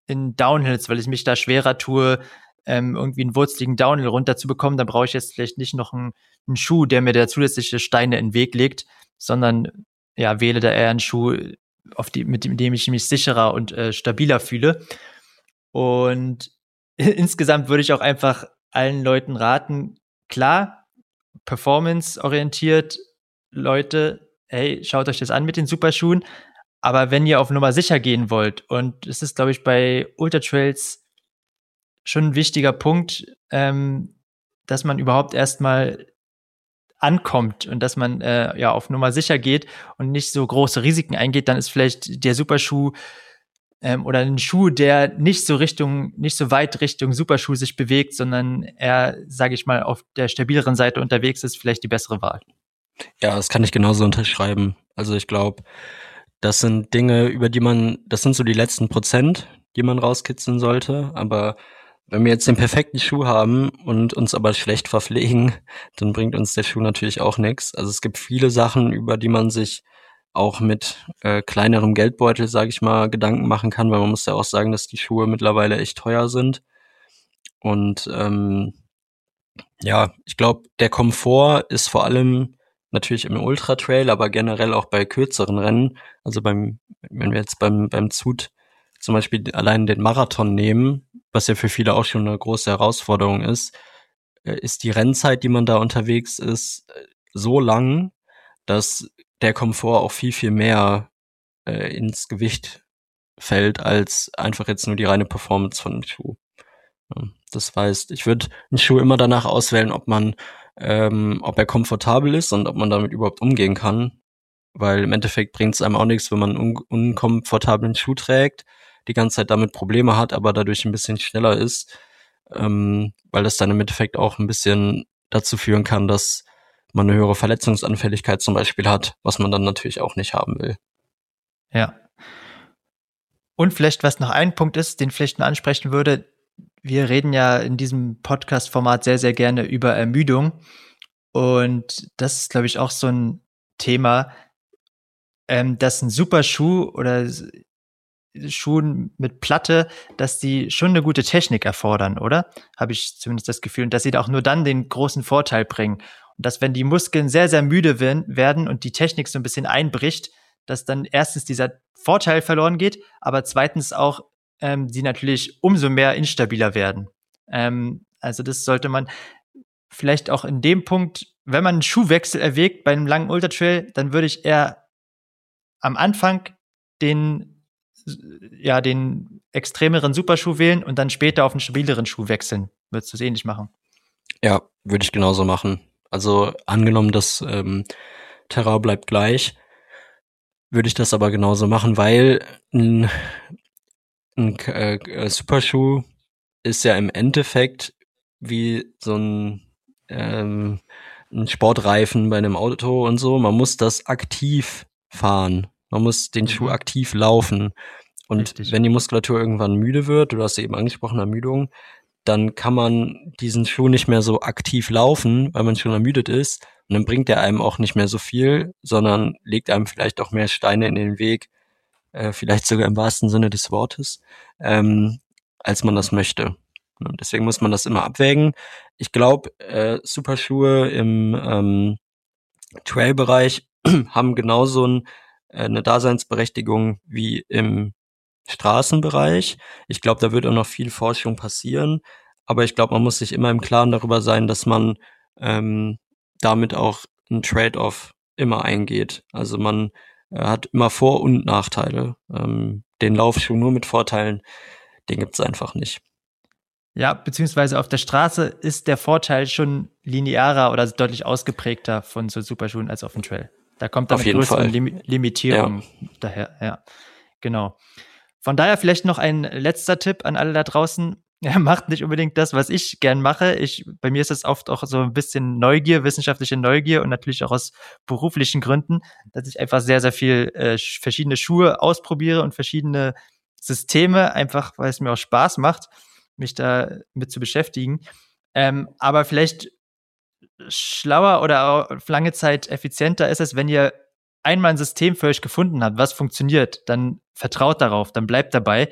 in Downhills, weil ich mich da schwerer tue, irgendwie einen wurzeligen Downhill runterzubekommen, dann brauche ich jetzt vielleicht nicht noch einen Schuh, der mir da zusätzliche Steine in den Weg legt, sondern ja, wähle da eher einen Schuh, mit dem ich mich sicherer und stabiler fühle. Und insgesamt würde ich auch einfach allen Leuten raten, klar, performance-orientiert, Leute, hey, schaut euch das an mit den Superschuhen, aber wenn ihr auf Nummer sicher gehen wollt, und es ist, glaube ich, bei Ultratrails schon ein wichtiger Punkt, dass man überhaupt erstmal ankommt und dass man auf Nummer sicher geht und nicht so große Risiken eingeht, dann ist vielleicht der Superschuh oder ein Schuh, der nicht so weit Richtung Superschuh sich bewegt, sondern eher, sage ich mal, auf der stabileren Seite unterwegs ist, vielleicht die bessere Wahl. Ja, das kann ich genauso unterschreiben. Also ich glaube, das sind Dinge, das sind so die letzten Prozent, die man rauskitzeln sollte, aber wenn wir jetzt den perfekten Schuh haben und uns aber schlecht verpflegen, dann bringt uns der Schuh natürlich auch nichts. Also es gibt viele Sachen, über die man sich auch mit kleinerem Geldbeutel, sage ich mal, Gedanken machen kann, weil man muss ja auch sagen, dass die Schuhe mittlerweile echt teuer sind. Und ich glaube, der Komfort ist vor allem natürlich im Ultratrail, aber generell auch bei kürzeren Rennen. Also wenn wir jetzt beim Zut zum Beispiel allein den Marathon nehmen, was ja für viele auch schon eine große Herausforderung ist die Rennzeit, die man da unterwegs ist, so lang, dass der Komfort auch viel, viel mehr ins Gewicht fällt, als einfach jetzt nur die reine Performance von dem Schuh. Das heißt, ich würde einen Schuh immer danach auswählen, ob er komfortabel ist und ob man damit überhaupt umgehen kann. Weil im Endeffekt bringt es einem auch nichts, wenn man einen unkomfortablen Schuh trägt, die ganze Zeit damit Probleme hat, aber dadurch ein bisschen schneller ist, weil das dann im Endeffekt auch ein bisschen dazu führen kann, dass man eine höhere Verletzungsanfälligkeit zum Beispiel hat, was man dann natürlich auch nicht haben will. Ja. Und vielleicht, was noch ein Punkt ist, den vielleicht mal ansprechen würde, wir reden ja in diesem Podcast-Format sehr, sehr gerne über Ermüdung. Und das ist, glaube ich, auch so ein Thema, dass ein Superschuh oder Schuhen mit Platte, dass die schon eine gute Technik erfordern, oder? Habe ich zumindest das Gefühl. Und dass sie da auch nur dann den großen Vorteil bringen. Und dass, wenn die Muskeln sehr, sehr müde werden und die Technik so ein bisschen einbricht, dass dann erstens dieser Vorteil verloren geht, aber zweitens auch die natürlich umso mehr instabiler werden. Also das sollte man vielleicht auch in dem Punkt, wenn man einen Schuhwechsel erwägt bei einem langen Ultratrail, dann würde ich eher am Anfang den extremeren Superschuh wählen und dann später auf einen stabileren Schuh wechseln. Würdest du es ähnlich machen? Ja, würde ich genauso machen. Also angenommen, das Terrain bleibt gleich, würde ich das aber genauso machen, weil ein Superschuh ist ja im Endeffekt wie so ein Sportreifen bei einem Auto und so. Man muss das aktiv fahren. Man muss den Schuh aktiv laufen. Und richtig. Wenn die Muskulatur irgendwann müde wird, du hast ja eben angesprochen, Ermüdung, dann kann man diesen Schuh nicht mehr so aktiv laufen, weil man schon ermüdet ist. Und dann bringt er einem auch nicht mehr so viel, sondern legt einem vielleicht auch mehr Steine in den Weg, vielleicht sogar im wahrsten Sinne des Wortes, als man das möchte. Und deswegen muss man das immer abwägen. Ich glaube, Superschuhe im Trail-Bereich haben genauso eine Daseinsberechtigung wie im Straßenbereich. Ich glaube, da wird auch noch viel Forschung passieren, aber ich glaube, man muss sich immer im Klaren darüber sein, dass man damit auch ein Trade-off immer eingeht. Also man hat immer Vor- und Nachteile. Den Laufschuh nur mit Vorteilen, den gibt's einfach nicht. Ja, beziehungsweise auf der Straße ist der Vorteil schon linearer oder deutlich ausgeprägter von so Superschuhen als auf dem Trail. Da kommt dann eine größere Limitierung daher. Ja, genau. Von daher vielleicht noch ein letzter Tipp an alle da draußen. Macht nicht unbedingt das, was ich gern mache. Bei mir ist es oft auch so ein bisschen Neugier, wissenschaftliche Neugier und natürlich auch aus beruflichen Gründen, dass ich einfach sehr, sehr viel verschiedene Schuhe ausprobiere und verschiedene Systeme, einfach weil es mir auch Spaß macht, mich da mit zu beschäftigen. Aber vielleicht schlauer oder auf lange Zeit effizienter ist es, wenn ihr einmal ein System für euch gefunden habt, was funktioniert, dann vertraut darauf, dann bleibt dabei.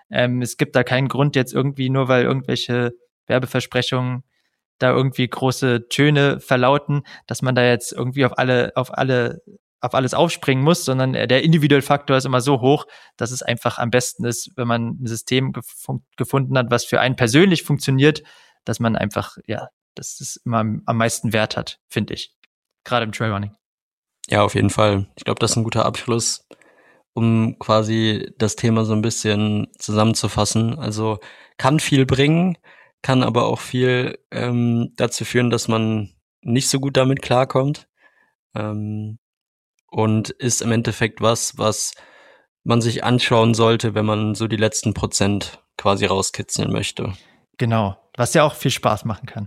Es gibt da keinen Grund jetzt irgendwie, nur weil irgendwelche Werbeversprechungen da irgendwie große Töne verlauten, dass man da jetzt irgendwie auf alles aufspringen muss, sondern der individuelle Faktor ist immer so hoch, dass es einfach am besten ist, wenn man ein System gefunden hat, was für einen persönlich funktioniert, dass man einfach, dass es immer am meisten Wert hat, finde ich. Gerade im Trailrunning. Ja, auf jeden Fall. Ich glaube, das ist ein guter Abschluss, um quasi das Thema so ein bisschen zusammenzufassen. Also kann viel bringen, kann aber auch viel dazu führen, dass man nicht so gut damit klarkommt. Und ist im Endeffekt was man sich anschauen sollte, wenn man so die letzten Prozent quasi rauskitzeln möchte. Genau, was ja auch viel Spaß machen kann.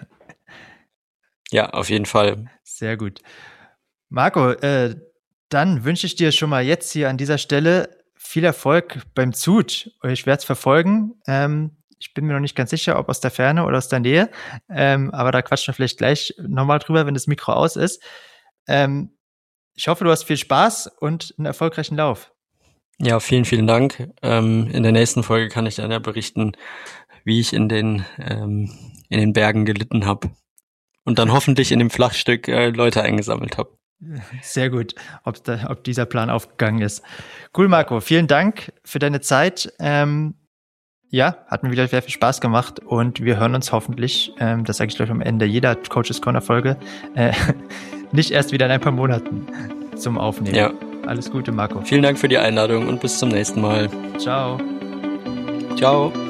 Ja, auf jeden Fall. Sehr gut. Marco, dann wünsche ich dir schon mal jetzt hier an dieser Stelle viel Erfolg beim Zut. Ich werde es verfolgen. Ich bin mir noch nicht ganz sicher, ob aus der Ferne oder aus der Nähe. Aber da quatschen wir vielleicht gleich nochmal drüber, wenn das Mikro aus ist. Ich hoffe, du hast viel Spaß und einen erfolgreichen Lauf. Ja, vielen, vielen Dank. In der nächsten Folge kann ich dann ja berichten, wie ich in den Bergen gelitten habe. Und dann hoffentlich in dem Flachstück Leute eingesammelt habe. Sehr gut, ob dieser Plan aufgegangen ist. Cool, Marco. Vielen Dank für deine Zeit. Hat mir wieder sehr viel Spaß gemacht und wir hören uns hoffentlich, das sage ich gleich am Ende jeder Coaches Corner Folge, nicht erst wieder in ein paar Monaten zum Aufnehmen. Ja. Alles Gute, Marco. Vielen Dank für die Einladung und bis zum nächsten Mal. Ciao. Ciao.